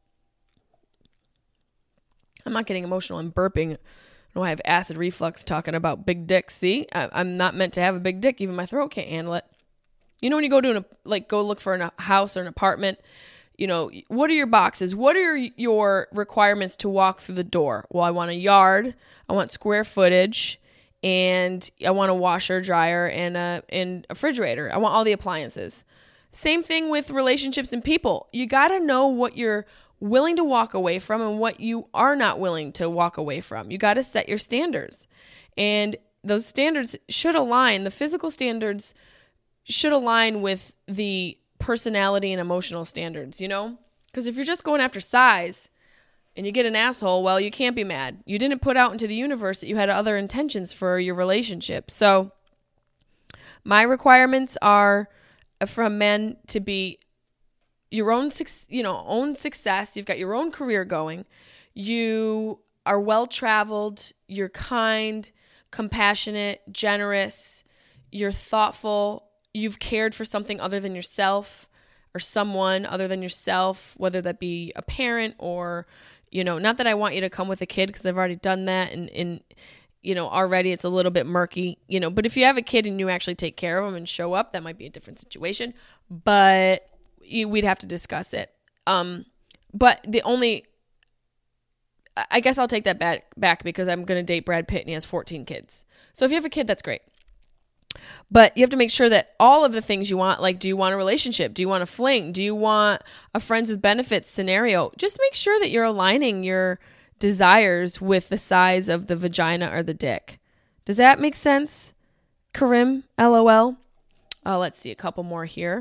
I'm not getting emotional. I'm burping. I know I have acid reflux talking about big dicks. See, I, I'm not meant to have a big dick. Even my throat can't handle it. You know, when you go to an, like go look for a house or an apartment, you know, what are your boxes? What are your requirements to walk through the door? Well, I want a yard. I want square footage, and I want a washer, dryer, and a and a refrigerator. I want all the appliances. Same thing with relationships and people. You got to know what you're willing to walk away from and what you are not willing to walk away from. You got to set your standards. And those standards should align. The physical standards should align with the personality and emotional standards, you know? Because if you're just going after size and you get an asshole, well, you can't be mad. You didn't put out into the universe that you had other intentions for your relationship. So my requirements are from men to be your own, you know, own success. You've got your own career going. You are well-traveled. You're kind, compassionate, generous. You're thoughtful. You've cared for something other than yourself or someone other than yourself, whether that be a parent or, you know, not that I want you to come with a kid because I've already done that. And, and, you know, already it's a little bit murky, you know, but if you have a kid and you actually take care of them and show up, that might be a different situation, but you, we'd have to discuss it. Um, but the only, I guess I'll take that back, back because I'm going to date Brad Pitt and he has fourteen kids. So if you have a kid, that's great. But you have to make sure that all of the things you want, like, do you want a relationship? Do you want a fling? Do you want a friends with benefits scenario? Just make sure that you're aligning your desires with the size of the vagina or the dick. Does that make sense? Karim, LOL. Uh, let's see a couple more here.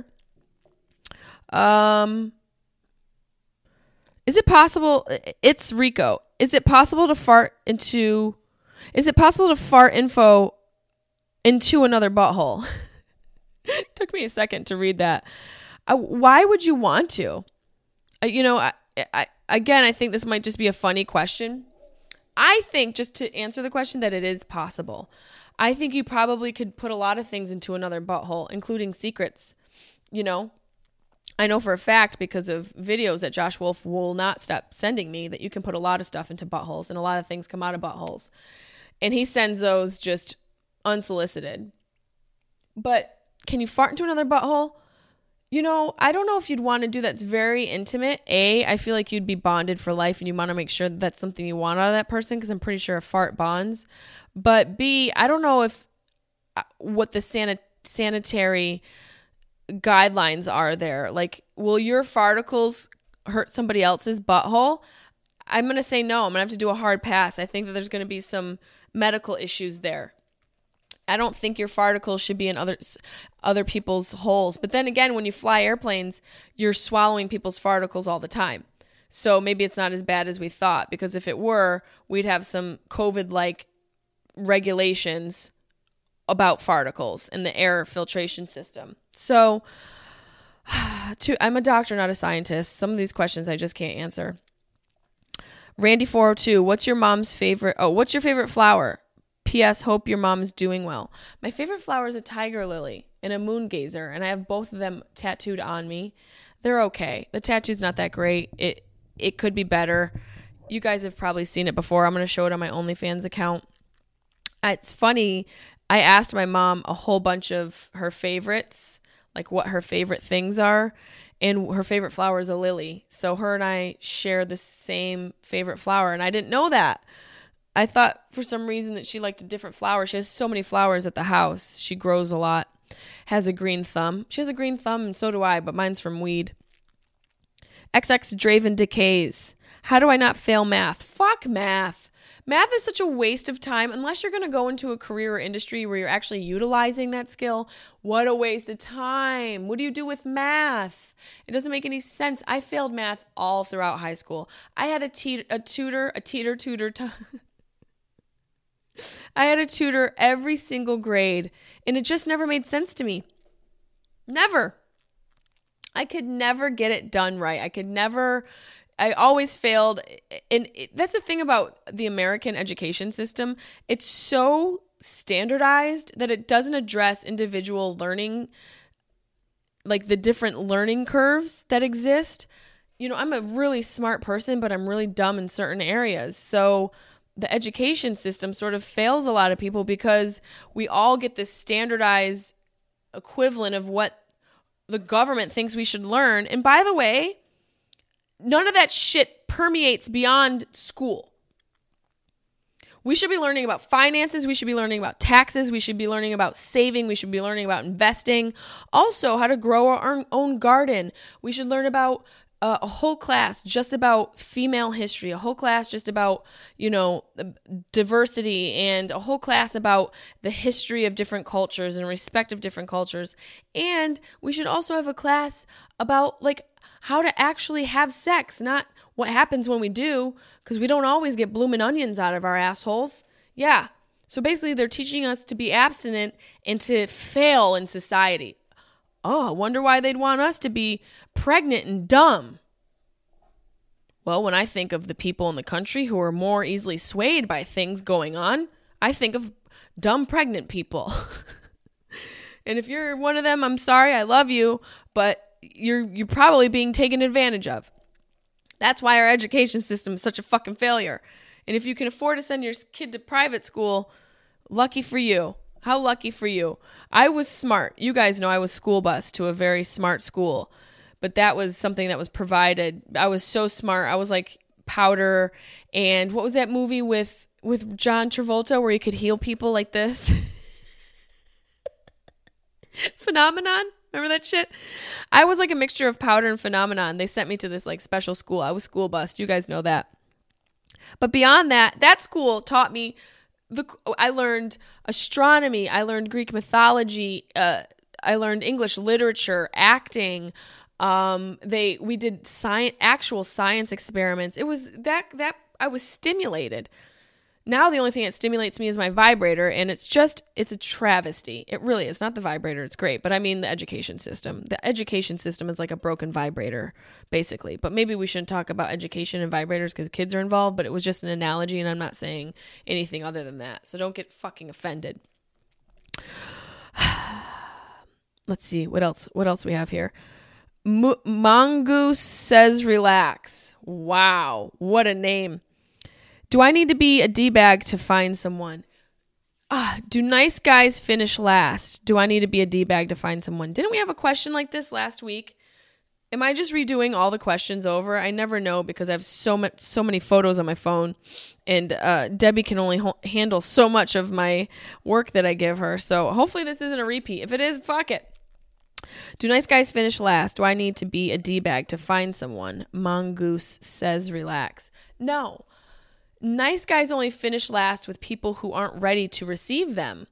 Um, is it possible? It's Rico. Is it possible to fart into? Is it possible to fart info into another butthole? Took me a second to read that. Uh, why would you want to? Uh, you know, I, I again, I think this might just be a funny question. I think, just to answer the question, that it is possible. I think you probably could put a lot of things into another butthole, including secrets. You know, I know for a fact because of videos that Josh Wolf will not stop sending me that you can put a lot of stuff into buttholes and a lot of things come out of buttholes. And he sends those just unsolicited. But can you fart into another butthole? You know, I don't know if you'd want to do that. It's very intimate. A, I feel like you'd be bonded for life and you want to make sure that that's something you want out of that person because I'm pretty sure a fart bonds. But B, I don't know if what the sanit- sanitary guidelines are there. Like, will your farticles hurt somebody else's butthole? I'm going to say no. I'm going to have to do a hard pass. I think that there's going to be some medical issues there. I don't think your farticles should be in other other people's holes. But then again, when you fly airplanes, you're swallowing people's farticles all the time. So maybe it's not as bad as we thought, because if it were, we'd have some COVID-like regulations about farticles and the air filtration system. So to, I'm a doctor, not a scientist. Some of these questions I just can't answer. Randy four oh two, what's your mom's favorite? Oh, what's your favorite flower? P S. Hope your mom's doing well. My favorite flower is a tiger lily and a moon gazer, and I have both of them tattooed on me. They're okay. The tattoo's not that great. It it could be better. You guys have probably seen it before. I'm going to show it on my OnlyFans account. It's funny. I asked my mom a whole bunch of her favorites, like what her favorite things are, and her favorite flower is a lily. So her and I share the same favorite flower, and I didn't know that. I thought for some reason that she liked a different flower. She has so many flowers at the house. She grows a lot. Has a green thumb. She has a green thumb, and so do I, but mine's from weed. X X Draven Decays. How do I not fail math? Fuck math. Math is such a waste of time unless you're going to go into a career or industry where you're actually utilizing that skill. What a waste of time. What do you do with math? It doesn't make any sense. I failed math all throughout high school. I had a, te- a tutor, a teeter tutor. T- I had a tutor every single grade, and it just never made sense to me. Never. I could never get it done right. I could never... I always failed. And that's the thing about the American education system. It's so standardized that it doesn't address individual learning, like the different learning curves that exist. You know, I'm a really smart person, but I'm really dumb in certain areas. So the education system sort of fails a lot of people because we all get this standardized equivalent of what the government thinks we should learn. And by the way, none of that shit permeates beyond school. We should be learning about finances. We should be learning about taxes. We should be learning about saving. We should be learning about investing. Also, how to grow our own garden. We should learn about uh, a whole class just about female history, a whole class just about, you know, diversity, and a whole class about the history of different cultures and respect of different cultures. And we should also have a class about, like, how to actually have sex, not what happens when we do, because we don't always get bloomin' onions out of our assholes. Yeah. So basically, they're teaching us to be abstinent and to fail in society. Oh, I wonder why they'd want us to be pregnant and dumb. Well, when I think of the people in the country who are more easily swayed by things going on, I think of dumb pregnant people. And if you're one of them, I'm sorry, I love you, but you're you're probably being taken advantage of. That's why our education system is such a fucking failure. And if you can afford to send your kid to private school, lucky for you. How lucky for you. I was smart. You guys know I was school bused to a very smart school. But that was something that was provided. I was so smart. I was like Powder. And what was that movie with, with John Travolta where he could heal people like this? Phenomenon? Remember that shit? I was like a mixture of Powder and Phenomenon. They sent me to this like special school. I was school bused. You guys know that. But beyond that, that school taught me The, I learned astronomy. I learned Greek mythology. Uh, I learned English literature, acting. Um, they we did science, actual science experiments. It was that that I was stimulated. Now the only thing that stimulates me is my vibrator, and it's just it's a travesty. It really is. Not the vibrator. It's great, but I mean the education system. The education system is like a broken vibrator, basically. But maybe we shouldn't talk about education and vibrators because kids are involved, but it was just an analogy, and I'm not saying anything other than that. So don't get fucking offended. Let's see what else what else we have here. M- Mongoose says relax. Wow, what a name. Do I need to be a D-bag to find someone? Ah, do nice guys finish last? Do I need to be a D-bag to find someone? Didn't we have a question like this last week? Am I just redoing all the questions over? I never know because I have so much, so many photos on my phone, and uh, Debbie can only ho- handle so much of my work that I give her. So hopefully this isn't a repeat. If it is, fuck it. Do nice guys finish last? Do I need to be a D-bag to find someone? Mongoose says relax. No. Nice guys only finish last with people who aren't ready to receive them.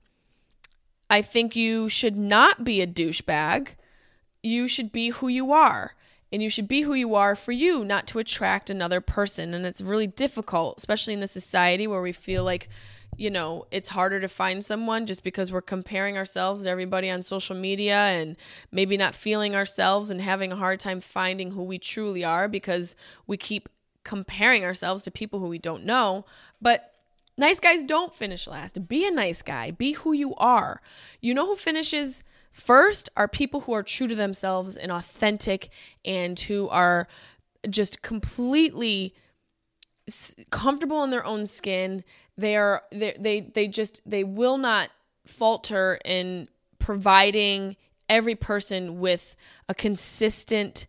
I think you should not be a douchebag. You should be who you are. And you should be who you are for you, not to attract another person. And it's really difficult, especially in this society where we feel like, you know, it's harder to find someone just because we're comparing ourselves to everybody on social media and maybe not feeling ourselves and having a hard time finding who we truly are because we keep comparing ourselves to people who we don't know. But nice guys don't finish last. Be a nice guy. Be who you are. You know who finishes first are people who are true to themselves and authentic and who are just completely comfortable in their own skin. They are they they they just they will not falter in providing every person with a consistent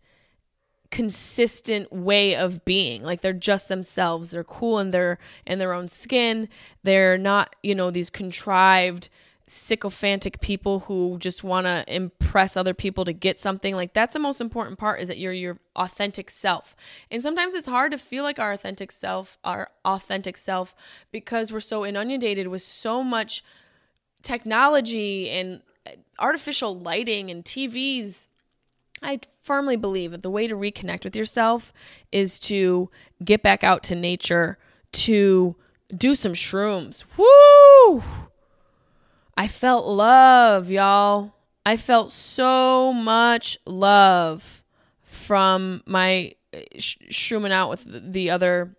consistent way of being. Like they're just themselves. They're cool in their in their own skin. They're not, you know, these contrived sycophantic people who just want to impress other people to get something. Like that's the most important part, is that you're your authentic self. And sometimes it's hard to feel like our authentic self, our authentic self, because we're so inundated with so much technology and artificial lighting and T Vs. I firmly believe that the way to reconnect with yourself is to get back out to nature, to do some shrooms. Woo! I felt love, y'all. I felt so much love from my sh- shrooming out with the other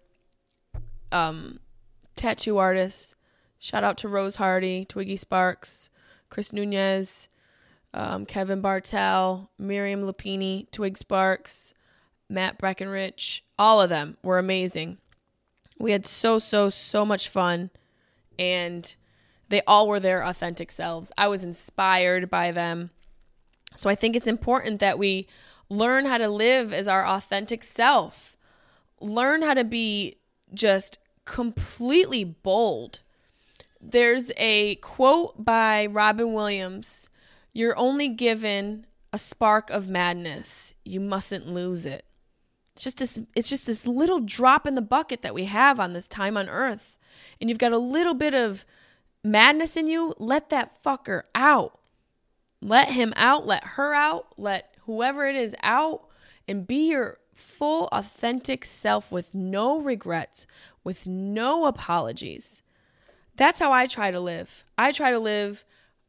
um, tattoo artists. Shout out to Rose Hardy, Twiggy Sparks, Chris Nunez, Um, Kevin Bartel, Miriam Lapini, Twig Sparks, Matt Breckenrich. All of them were amazing. We had so, so, so much fun, and they all were their authentic selves. I was inspired by them. So I think it's important that we learn how to live as our authentic self. Learn how to be just completely bold. There's a quote by Robin Williams: "You're only given a spark of madness. You mustn't lose it." It's just this, it's just this little drop in the bucket that we have on this time on earth. And you've got a little bit of madness in you. Let that fucker out. Let him out. Let her out. Let whoever it is out, and be your full authentic self with no regrets, with no apologies. That's how I try to live. I try to live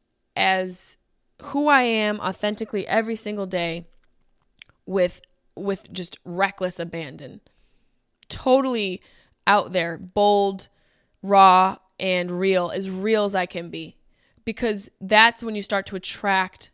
as who I am authentically every single day, with with just reckless abandon. Totally out there, bold, raw, and real, as real as I can be. Because that's when you start to attract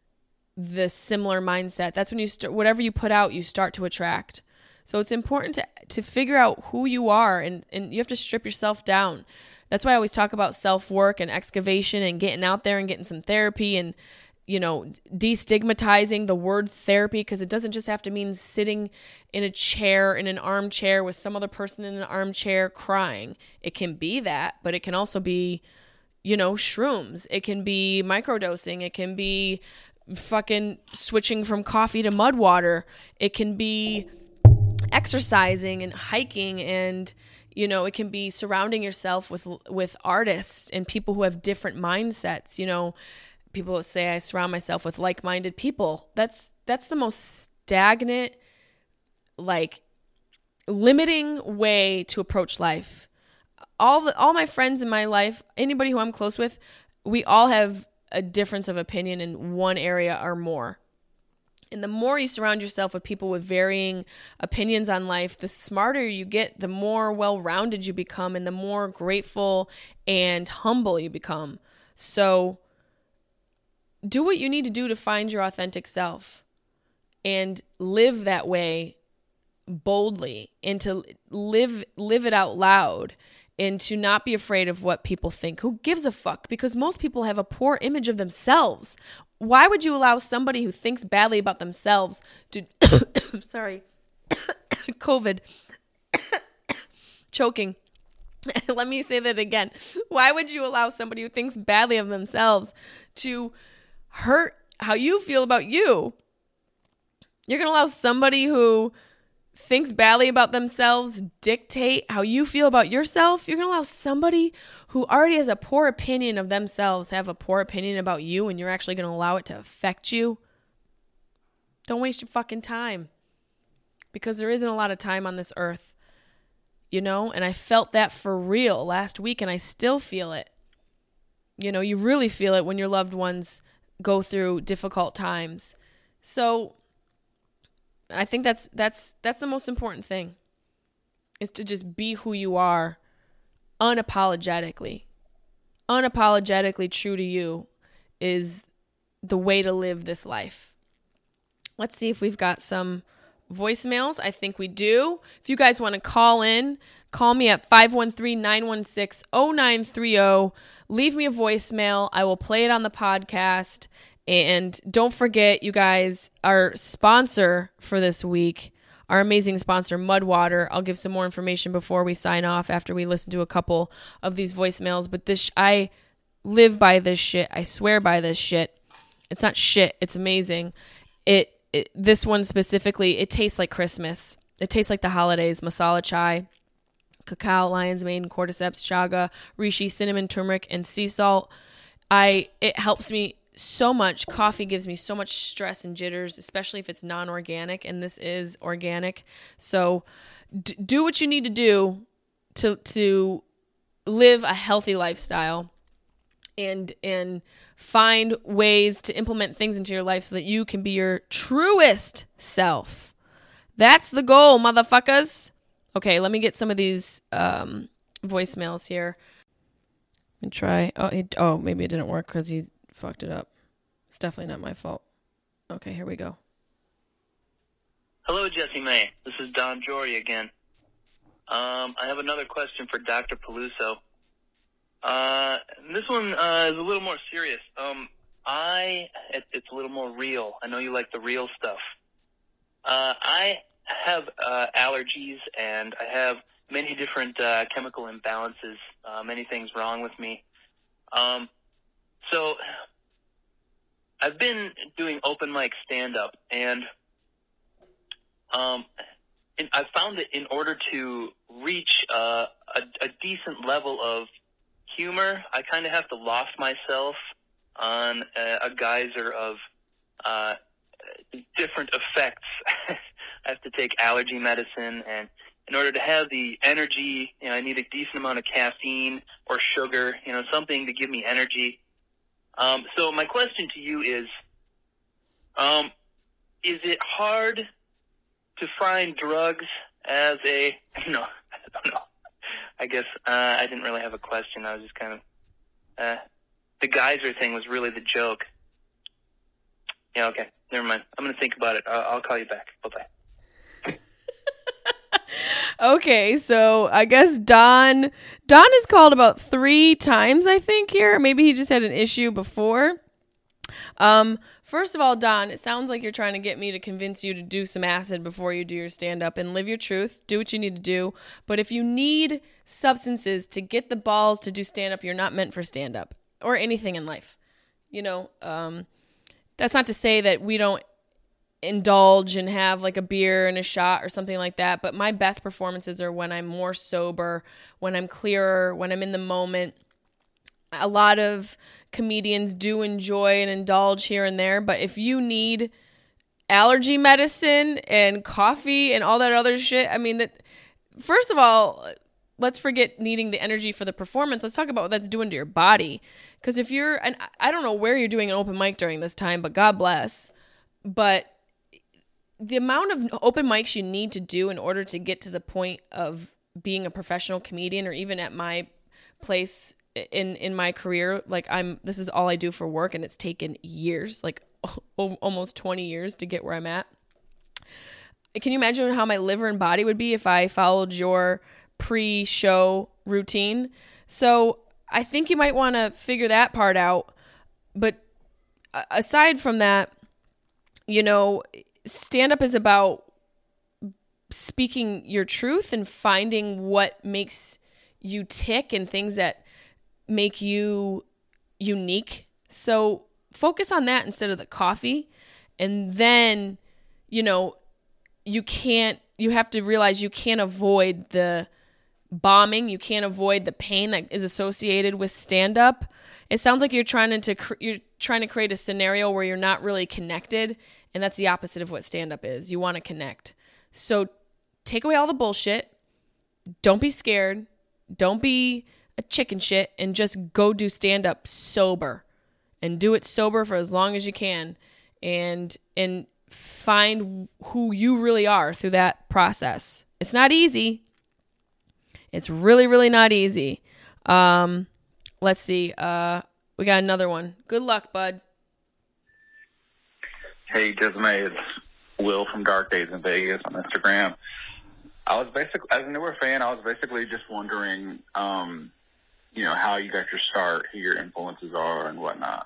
the similar mindset. That's when you start, whatever you put out, you start to attract. So it's important to to figure out who you are, and, and you have to strip yourself down. That's why I always talk about self-work and excavation and getting out there and getting some therapy and, you know, destigmatizing the word therapy, because it doesn't just have to mean sitting in a chair, in an armchair with some other person in an armchair crying. It can be that, but it can also be, you know, shrooms. It can be microdosing. It can be fucking switching from coffee to mud water. It can be exercising and hiking, and, you know, it can be surrounding yourself with with artists and people who have different mindsets. You know, people say I surround myself with like-minded people. That's that's the most stagnant, like, limiting way to approach life. All the all my friends in my life, anybody who I'm close with, we all have a difference of opinion in one area or more. And the more you surround yourself with people with varying opinions on life, the smarter you get, the more well-rounded you become, and the more grateful and humble you become. So do what you need to do to find your authentic self. and live that way boldly, and to live live it out loud, and to not be afraid of what people think. Who gives a fuck? Because most people have a poor image of themselves. Why would you allow somebody who thinks badly about themselves to sorry COVID choking let me say that again. Why would you allow somebody who thinks badly of themselves to hurt how you feel about you? You're going to allow somebody who thinks badly about themselves dictate how you feel about yourself? You're going to allow somebody who already has a poor opinion of themselves have a poor opinion about you, and you're actually going to allow it to affect you? Don't waste your fucking time, because there isn't a lot of time on this earth, you know? And I felt that for real last week, and I still feel it. You know, you really feel it when your loved ones go through difficult times. So I think that's that's that's the most important thing, is to just be who you are unapologetically. Unapologetically true to you is the way to live this life. Let's see if we've got some voicemails. I think we do. If you guys want to call in, call me at five one three, nine one six, zero nine three zero. Leave me a voicemail. I will play it on the podcast. And don't forget, you guys, our sponsor for this week, our amazing sponsor, Mudwater. I'll give some more information before we sign off after we listen to a couple of these voicemails. But this, I live by this shit. I swear by this shit. It's not shit. It's amazing. It, it this one specifically, it tastes like Christmas. It tastes like the holidays. Masala chai, cacao, lion's mane, cordyceps, chaga, reishi, cinnamon, turmeric, and sea salt. I it helps me so much. Coffee gives me so much stress and jitters, especially if it's non-organic, and this is organic. So d- do what you need to do to to live a healthy lifestyle, and and find ways to implement things into your life so that you can be your truest self. That's the goal, motherfuckers. Okay, let me get some of these um, voicemails here. Let me try. Oh, it, oh, maybe it didn't work because he fucked it up. It's definitely not my fault. Okay, here we go. Hello, Jessie May. This is Don Jory again. Um, I have another question for Doctor Peluso. Uh, this one uh, is a little more serious. Um, I it, it's a little more real. I know you like the real stuff. Uh, I have uh, allergies, and I have many different uh, chemical imbalances. Uh, many things wrong with me. Um, so I've been doing open mic stand-up, and um, and I found that in order to reach uh, a, a decent level of humor, I kind of have to loft myself on a, a geyser of uh, different effects. I have to take allergy medicine, and in order to have the energy, you know, I need a decent amount of caffeine or sugar, you know, something to give me energy. Um, so my question to you is, um, is it hard to find drugs as a, you know, I don't know. I guess uh, I didn't really have a question. I was just kind of, uh, the geyser thing was really the joke. Yeah, okay. Never mind. I'm going to think about it. Uh, I'll call you back. Bye-bye. Okay, so I guess Don, Don is called about three times, I think, here. Maybe he just had an issue before. Um, first of all, Don, it sounds like you're trying to get me to convince you to do some acid before you do your stand-up, and live your truth. Do what you need to do. But if you need substances to get the balls to do stand-up, you're not meant for stand-up or anything in life. You know, um, that's not to say that we don't indulge and have like a beer and a shot or something like that. But my best performances are when I'm more sober, when I'm clearer, when I'm in the moment. A lot of comedians do enjoy and indulge here and there, but if you need allergy medicine and coffee and all that other shit, I mean, that first of all, let's forget needing the energy for the performance. Let's talk about what that's doing to your body. Because if you're, and I don't know where you're doing an open mic during this time, but God bless. But the amount of open mics you need to do in order to get to the point of being a professional comedian, or even at my place in in my career, like I'm this is all I do for work, and it's taken years, like almost twenty years to get where I'm at. Can you imagine how my liver and body would be if I followed your pre-show routine? So I think you might want to figure that part out. But aside from that, you know, stand-up is about speaking your truth and finding what makes you tick and things that make you unique. So focus on that instead of the coffee. And then, you know, you can't, you have to realize you can't avoid the bombing. You can't avoid the pain that is associated with stand-up. It sounds like you're trying to, you're trying to create a scenario where you're not really connected. And that's the opposite of what stand-up is. You want to connect. So take away all the bullshit. Don't be scared. Don't be a chicken shit and just go do stand-up sober and do it sober for as long as you can and and find who you really are through that process. It's not easy. It's really, really not easy. Um, let's see. Uh, we got another one. Good luck, bud. Hey, Dismay, it's Will from Dark Days in Vegas on Instagram. I was basically, as a newer fan, I was basically just wondering, um, you know, how you got your start, who your influences are, and whatnot.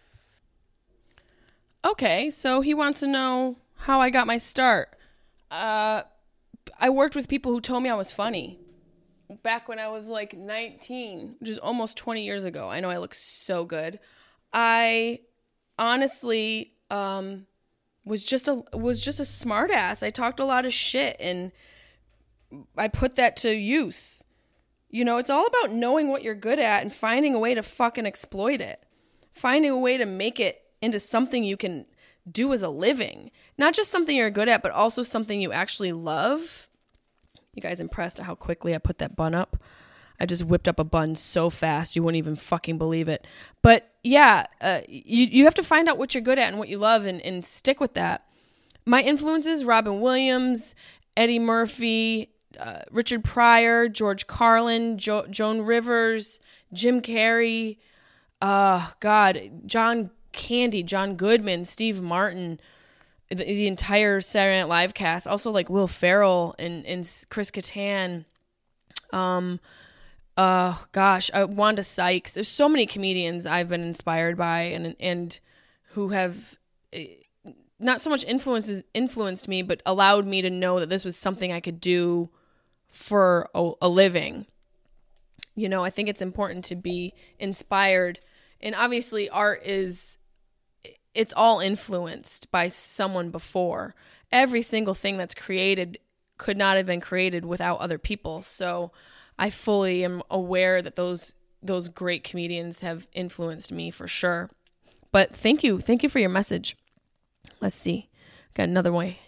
Okay, so he wants to know how I got my start. Uh, I worked with people who told me I was funny back when I was like nineteen, which is almost twenty years ago. I know I look so good. I honestly um, was just a was just a smart ass. I talked a lot of shit and I put that to use. You know, it's all about knowing what you're good at and finding a way to fucking exploit it. Finding a way to make it into something you can do as a living. Not just something you're good at, but also something you actually love. You guys impressed at how quickly I put that bun up? I just whipped up a bun so fast you wouldn't even fucking believe it. But yeah, uh, you, you have to find out what you're good at and what you love and, and stick with that. My influences, Robin Williams, Eddie Murphy, uh, Richard Pryor, George Carlin, jo- Joan Rivers, Jim Carrey, uh, God, John Candy, John Goodman, Steve Martin, the, the entire Saturday Night Live cast. Also like Will Ferrell and, and Chris Kattan. Um, uh, gosh, uh, Wanda Sykes. There's so many comedians I've been inspired by and and who have not so much influences influenced me, but allowed me to know that this was something I could do for a, a living. You know, I think it's important to be inspired. And obviously art is, it's all influenced by someone before. Every single thing that's created could not have been created without other people. So I fully am aware that those those great comedians have influenced me for sure. But thank you. Thank you for your message. Let's see. Got another way.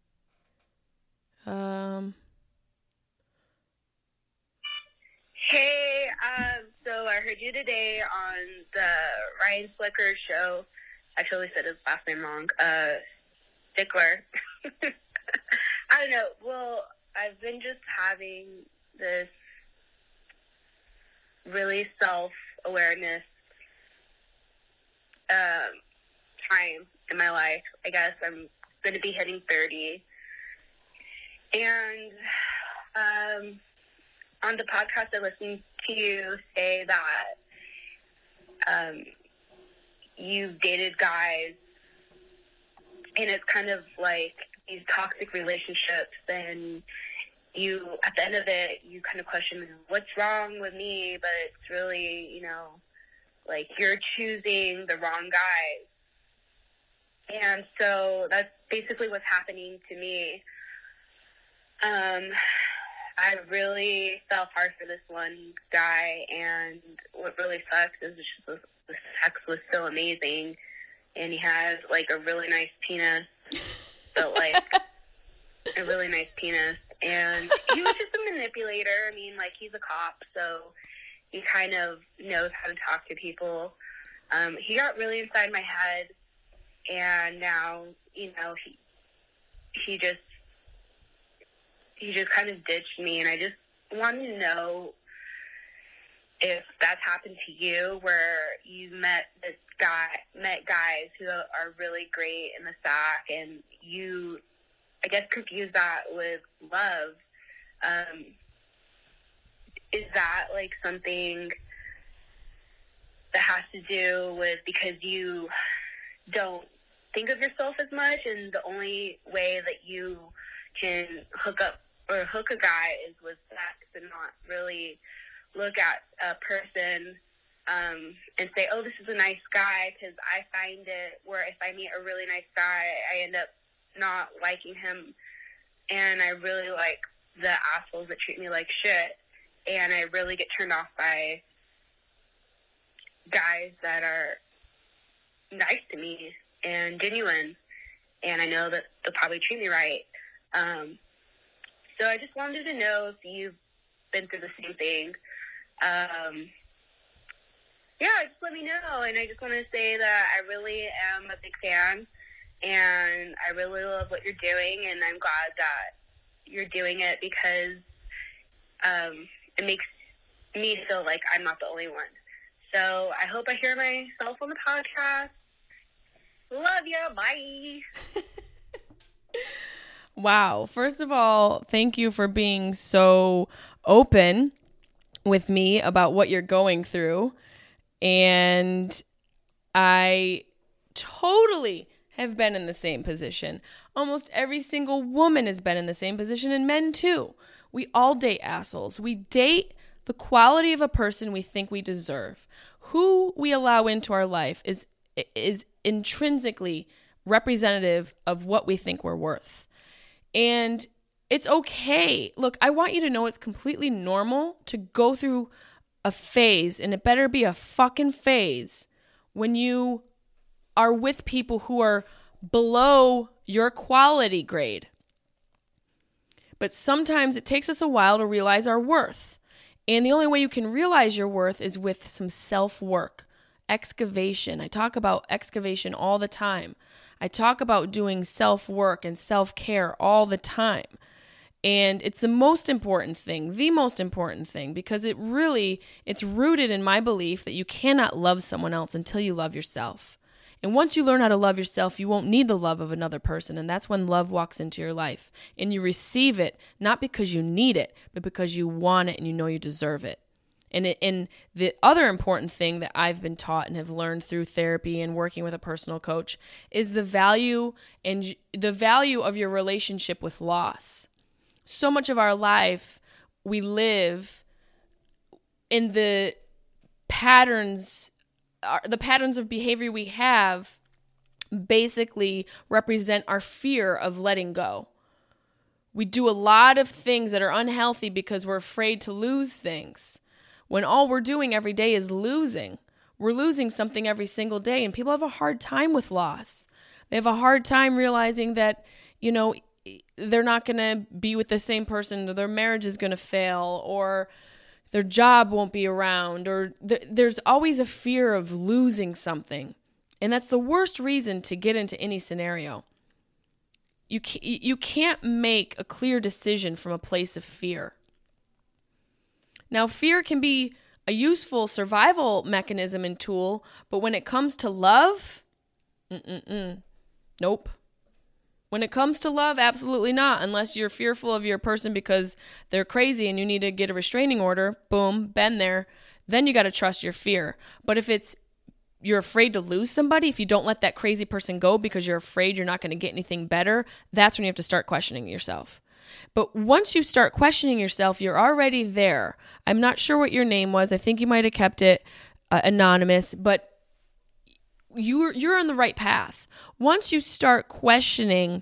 Um. Hey, um, so I heard you today on the Ryan Slicker show. I totally said his last name wrong. Uh, Stickler. I don't know. Well, I've been just having this really self-awareness um, time in my life. I guess I'm going to be hitting thirty. And um, on the podcast, I listened to you say that um, you've dated guys, and it's kind of like these toxic relationships, and you, at the end of it, you kind of question, what's wrong with me? But it's really, you know, like you're choosing the wrong guys. And so that's basically what's happening to me. Um, I really fell hard for this one guy, and what really sucks is just the, the sex was so amazing, and he has, like, a really nice penis, but, like, a really nice penis, and he was just a manipulator. I mean, like, he's a cop, so he kind of knows how to talk to people. Um, he got really inside my head, and now, you know, he he just he just kind of ditched me, and I just wanted to know if that's happened to you, where you met this guy, met guys who are really great in the sack, and you I guess, confuse that with love. Um, is that like something that has to do with because you don't think of yourself as much, and the only way that you can hook up or hook a guy is with sex and not really look at a person um, and say, oh, this is a nice guy, because I find it where if I meet a really nice guy, I end up not liking him, and I really like the assholes that treat me like shit, and I really get turned off by guys that are nice to me and genuine, and I know that they'll probably treat me right. Um, so I just wanted to know if you've been through the same thing. Um, yeah, just let me know, and I just want to say that I really am a big fan, and I really love what you're doing, and I'm glad that you're doing it because um, it makes me feel like I'm not the only one. So I hope I hear myself on the podcast. Love you. Bye. Wow. First of all, thank you for being so open with me about what you're going through. And I totally have been in the same position. Almost every single woman has been in the same position, and men too. We all date assholes. We date the quality of a person we think we deserve. Who we allow into our life is is intrinsically representative of what we think we're worth. And it's okay. Look, I want you to know it's completely normal to go through a phase, and it better be a fucking phase, when you are with people who are below your quality grade. But sometimes it takes us a while to realize our worth. And the only way you can realize your worth is with some self-work, excavation. I talk about excavation all the time. I talk about doing self-work and self-care all the time. And it's the most important thing, the most important thing, because it really, it's rooted in my belief that you cannot love someone else until you love yourself. And once you learn how to love yourself, you won't need the love of another person. And that's when love walks into your life. And you receive it, not because you need it, but because you want it and you know you deserve it. And, it, and the other important thing that I've been taught and have learned through therapy and working with a personal coach is the value and the value of your relationship with loss. So much of our life, we live in the patterns, the patterns of behavior we have basically represent our fear of letting go. We do a lot of things that are unhealthy because we're afraid to lose things, when all we're doing every day is losing. We're losing something every single day, and people have a hard time with loss. They have a hard time realizing that, you know, they're not going to be with the same person, or their marriage is going to fail, or their job won't be around, or th- there's always a fear of losing something. And that's the worst reason to get into any scenario. You can't, you can't make a clear decision from a place of fear. Now, fear can be a useful survival mechanism and tool, but when it comes to love, mm-mm-mm, nope. When it comes to love, absolutely not, unless you're fearful of your person because they're crazy and you need to get a restraining order. Boom, been there. Then you got to trust your fear. But if it's you're afraid to lose somebody, if you don't let that crazy person go because you're afraid you're not going to get anything better, that's when you have to start questioning yourself. But once you start questioning yourself, you're already there. I'm not sure what your name was. I think you might have kept it uh, anonymous, but you're you're on the right path. Once you start questioning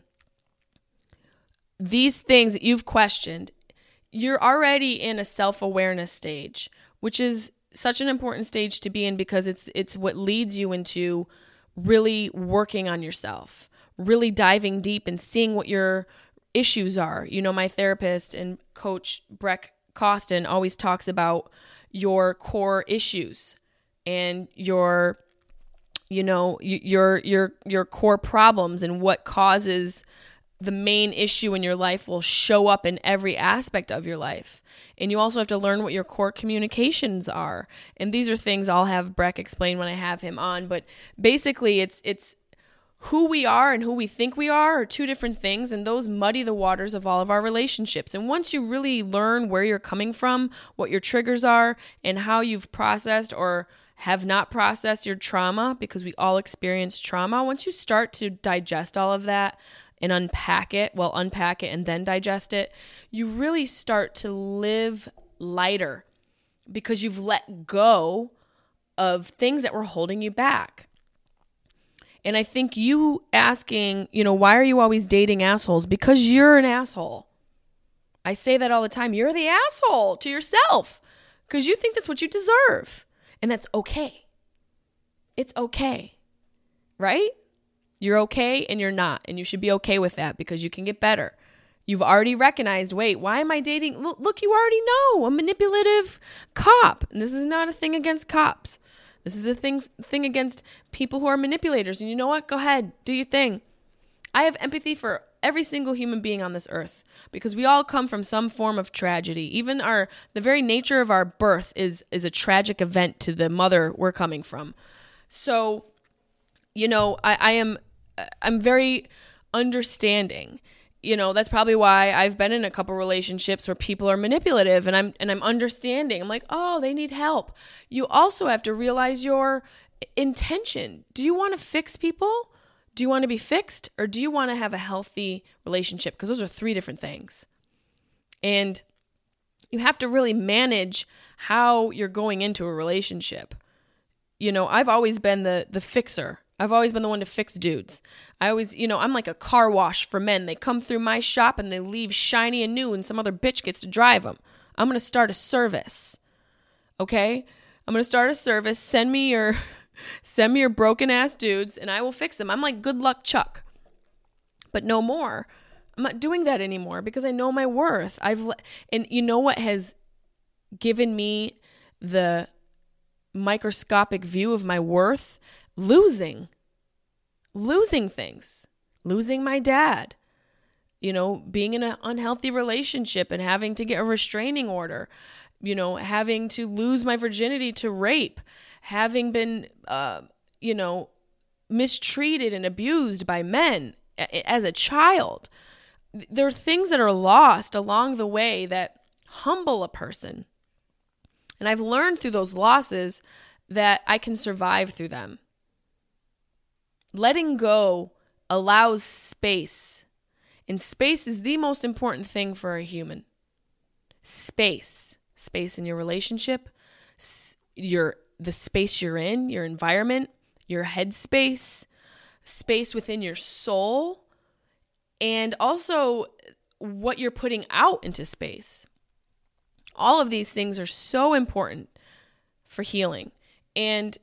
these things that you've questioned, you're already in a self-awareness stage, which is such an important stage to be in because it's it's what leads you into really working on yourself, really diving deep and seeing what your issues are. You know, my therapist and coach, Breck Costin, always talks about your core issues and your you know, your your your core problems, and what causes the main issue in your life will show up in every aspect of your life. And you also have to learn what your core communications are. And these are things I'll have Breck explain when I have him on. But basically, it's it's who we are and who we think we are are two different things, and those muddy the waters of all of our relationships. And once you really learn where you're coming from, what your triggers are, and how you've processed or have not processed your trauma, because we all experience trauma, once you start to digest all of that and unpack it, well, unpack it and then digest it, you really start to live lighter because you've let go of things that were holding you back. And I think you asking, you know, why are you always dating assholes? Because you're an asshole. I say that all the time. You're the asshole to yourself because you think that's what you deserve. And that's okay. It's okay. Right? You're okay and you're not. And you should be okay with that because you can get better. You've already recognized, wait, why am I dating? Look, look, you already know a manipulative cop. And this is not a thing against cops. This is a thing thing against people who are manipulators. And you know what? Go ahead. Do your thing. I have empathy for every single human being on this earth because we all come from some form of tragedy. Even our the very nature of our birth is is a tragic event to the mother we're coming from. So, you know, I, I am I'm very understanding. You know, that's probably why I've been in a couple relationships where people are manipulative and I'm and I'm understanding. I'm like, oh, they need help. You also have to realize your intention. Do you want to fix people? Do you want to be fixed? Or do you want to have a healthy relationship? Because those are three different things. And you have to really manage how you're going into a relationship. You know, I've always been the the fixer. I've always been the one to fix dudes. I always, you know, I'm like a car wash for men. They come through my shop and they leave shiny and new and some other bitch gets to drive them. I'm going to start a service. Okay? I'm going to start a service. Send me your send me your broken ass dudes and I will fix them. I'm like Good Luck Chuck. But no more. I'm not doing that anymore because I know my worth. I've le- and you know what has given me the microscopic view of my worth? Losing, losing things, losing my dad, you know, being in an unhealthy relationship and having to get a restraining order, you know, having to lose my virginity to rape, having been, uh, you know, mistreated and abused by men as a child. There are things that are lost along the way that humble a person. And I've learned through those losses that I can survive through them. Letting go allows space, and space is the most important thing for a human. Space, space in your relationship, your the space you're in, your environment, your headspace, space within your soul, and also what you're putting out into space. All of these things are so important for healing. And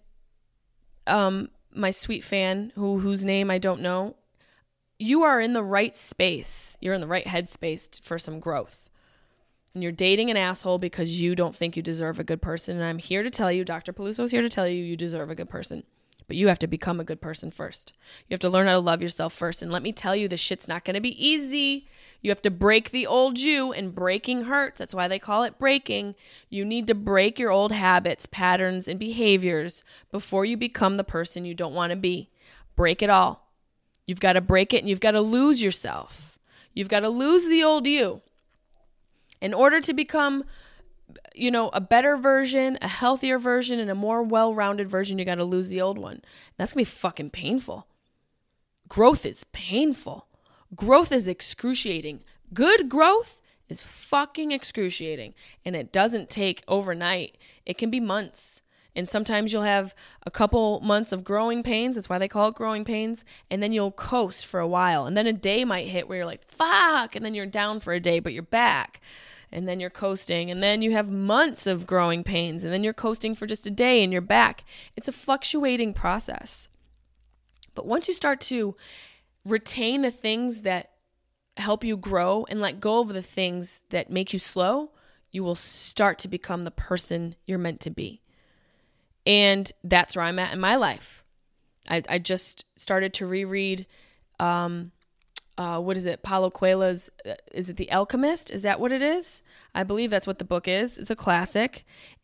um my sweet fan, who whose name I don't know, you are in the right space. You're in the right headspace for some growth. And you're dating an asshole because you don't think you deserve a good person. And I'm here to tell you, Doctor Peluso is here to tell you, you deserve a good person. But you have to become a good person first. You have to learn how to love yourself first. And let me tell you, this shit's not going to be easy. You have to break the old you, and breaking hurts. That's why they call it breaking. You need to break your old habits, patterns, and behaviors before you become the person you don't want to be. Break it all. You've got to break it, and you've got to lose yourself. You've got to lose the old you. In order to become, you know, a better version, a healthier version, and a more well-rounded version, you got to lose the old one. That's going to be fucking painful. Growth is painful. Growth is excruciating. Good growth is fucking excruciating. And it doesn't take overnight. It can be months. And sometimes you'll have a couple months of growing pains. That's why they call it growing pains. And then you'll coast for a while. And then a day might hit where you're like, fuck. And then you're down for a day, but you're back. And then you're coasting. And then you have months of growing pains. And then you're coasting for just a day and you're back. It's a fluctuating process. But once you start to retain the things that help you grow and let go of the things that make you slow, you will start to become the person you're meant to be. And that's where I'm at in my life. I, I just started to reread, um, uh, what is it? Paulo Coelho's, uh, is it The Alchemist? Is that what it is? I believe that's what the book is. It's a classic.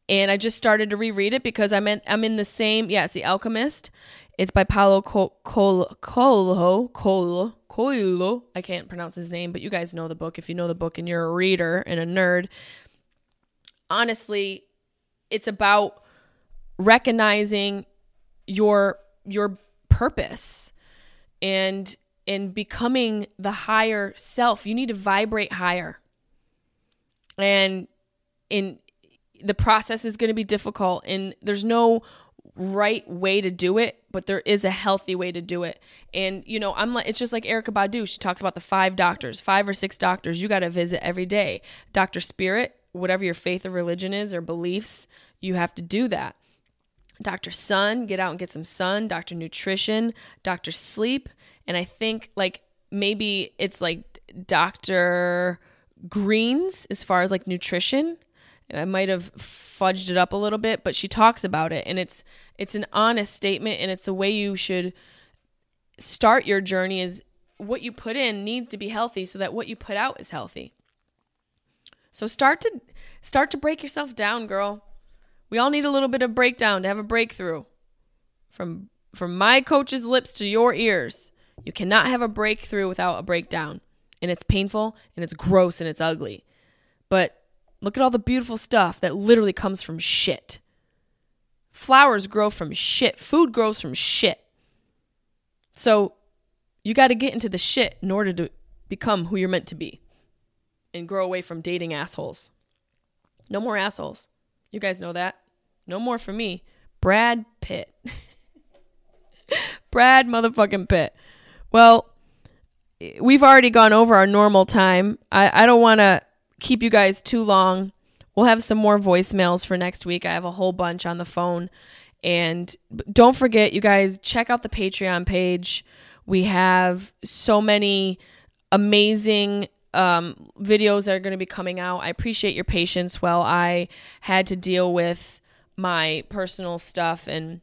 And I just started to reread it because I'm in, I'm in the same, yeah, it's The Alchemist. It's by Paulo Coelho, Coelho, Coelho, Coelho. I can't pronounce his name, but you guys know the book. If you know the book and you're a reader and a nerd, honestly, it's about recognizing your your purpose and and becoming the higher self. You need to vibrate higher. And in the process is going to be difficult, and there's no right way to do it, but there is a healthy way to do it. And, you know, I'm like, it's just like Erykah Badu. She talks about the five doctors, five or six doctors you got to visit every day. Doctor Spirit, whatever your faith or religion is or beliefs, you have to do that. Doctor Sun, get out and get some sun. Doctor Nutrition, Doctor Sleep. And I think like maybe it's like Doctor Greens as far as like nutrition. I might have fudged it up a little bit, but she talks about it, and it's it's an honest statement, and it's the way you should start your journey. Is what you put in needs to be healthy so that what you put out is healthy. So start to start to break yourself down, girl. We all need a little bit of breakdown to have a breakthrough. From from my coach's lips to your ears, you cannot have a breakthrough without a breakdown, and it's painful, and it's gross, and it's ugly. But look at all the beautiful stuff that literally comes from shit. Flowers grow from shit. Food grows from shit. So you got to get into the shit in order to become who you're meant to be and grow away from dating assholes. No more assholes. You guys know that. No more for me. Brad Pitt. Brad motherfucking Pitt. Well, we've already gone over our normal time. I, I don't want to keep you guys too long. We'll have some more voicemails for next week. I have a whole bunch on the phone. And don't forget, you guys, check out the Patreon page. We have so many amazing um, videos that are going to be coming out. I appreciate your patience while I had to deal with my personal stuff. And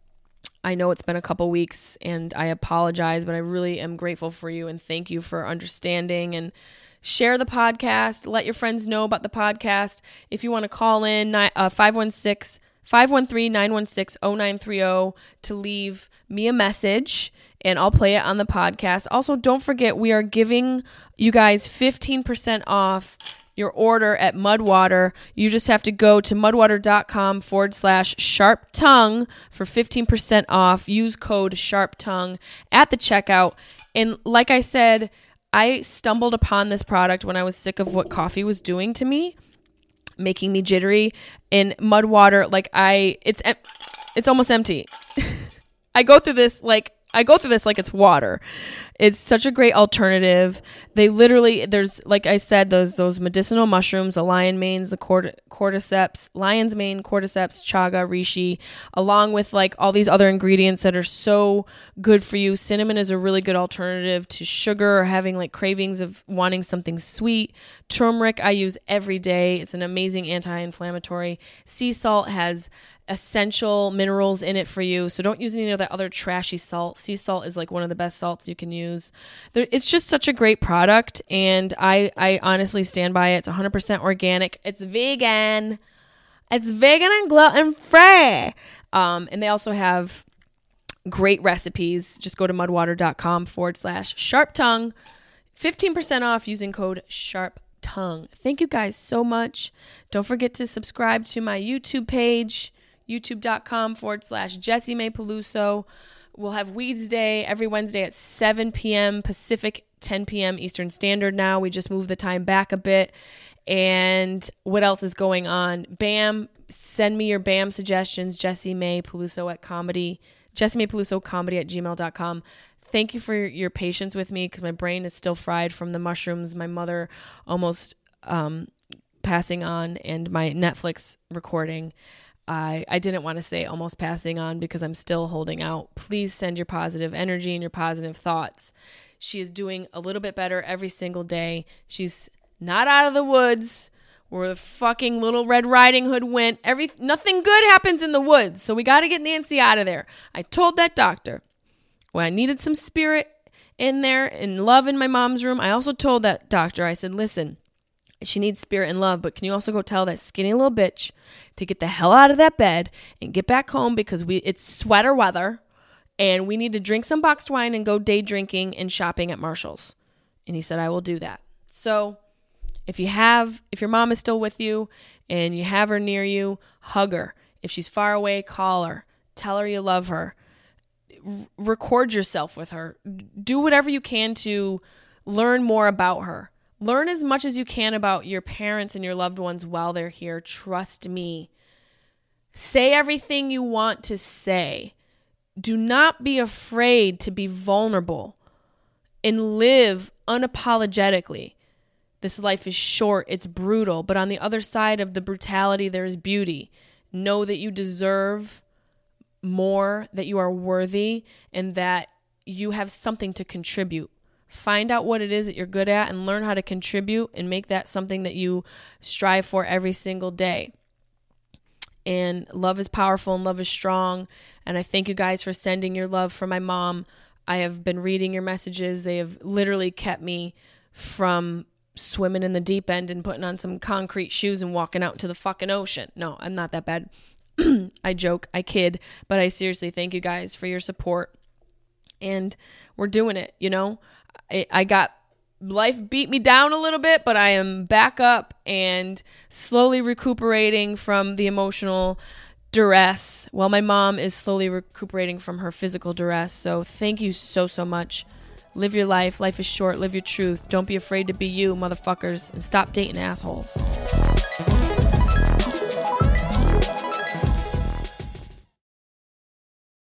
I know it's been a couple weeks, and I apologize, but I really am grateful for you, and thank you for understanding. And share the podcast. Let your friends know about the podcast. If you want to call in, uh, five one six, five one three, nine one six, zero nine three zero to leave me a message, and I'll play it on the podcast. Also, don't forget, we are giving you guys fifteen percent off your order at Mudwater. You just have to go to mudwater.com forward slash sharp tongue for fifteen percent off. Use code sharp tongue at the checkout. And like I said, I stumbled upon this product when I was sick of what coffee was doing to me, making me jittery. In Mudwater, like I, it's it's almost empty. I go through this like I go through this like it's water. It's such a great alternative. They literally, there's, like I said, those those medicinal mushrooms, the lion manes, the cord- cordyceps, lion's mane, cordyceps, chaga, reishi, along with like all these other ingredients that are so good for you. Cinnamon is a really good alternative to sugar or having like cravings of wanting something sweet. Turmeric I use every day. It's an amazing anti-inflammatory. Sea salt has essential minerals in it for you, so don't use any of that other trashy salt. Sea salt is like one of the best salts you can use. There, it's just such a great product, and I, I honestly stand by it. It's one hundred percent organic. It's vegan. It's vegan and gluten free. Um, and they also have great recipes. Just go to mudwater.com forward slash sharp tongue. fifteen percent off using code sharp tongue. Thank you guys so much. Don't forget to subscribe to my YouTube page. YouTube.com forward slash Jessie May Peluso. We'll have Weeds Day every Wednesday at seven p.m. Pacific, ten p.m. Eastern Standard now. We just moved the time back a bit. And what else is going on? BAM. Send me your BAM suggestions. Jessie May Peluso at comedy. Jessie May Peluso comedy at gmail dot com. Thank you for your patience with me because my brain is still fried from the mushrooms. My mother almost um, passing on, and my Netflix recording. I, I didn't want to say almost passing on because I'm still holding out. Please send your positive energy and your positive thoughts. She is doing a little bit better every single day. She's not out of the woods where the fucking Little Red Riding Hood went. Every nothing good happens in the woods, so we got to get Nancy out of there. I told that doctor when I needed some spirit in there and love in my mom's room. I also told that doctor, I said, listen, She needs spirit and love, but can you also go tell that skinny little bitch to get the hell out of that bed and get back home because we it's sweater weather and we need to drink some boxed wine and go day drinking and shopping at Marshall's. And he said, I will do that. So if you have, if your mom is still with you and you have her near you, hug her. If she's far away, call her. Tell her you love her. R- record yourself with her. Do whatever you can to learn more about her. Learn as much as you can about your parents and your loved ones while they're here. Trust me. Say everything you want to say. Do not be afraid to be vulnerable and live unapologetically. This life is short, it's brutal, but on the other side of the brutality, there is beauty. Know that you deserve more, that you are worthy, and that you have something to contribute. Find out what it is that you're good at and learn how to contribute and make that something that you strive for every single day. And love is powerful and love is strong. And I thank you guys for sending your love for my mom. I have been reading your messages. They have literally kept me from swimming in the deep end and putting on some concrete shoes and walking out to the fucking ocean. No, I'm not that bad. I joke, I kid, but I seriously thank you guys for your support. And we're doing it, you know? I, I got, life beat me down a little bit, but I am back up and slowly recuperating from the emotional duress while my mom is slowly recuperating from her physical duress. So thank you so, so much. Live your life. Life is short. Live your truth. Don't be afraid to be you, motherfuckers, and stop dating assholes.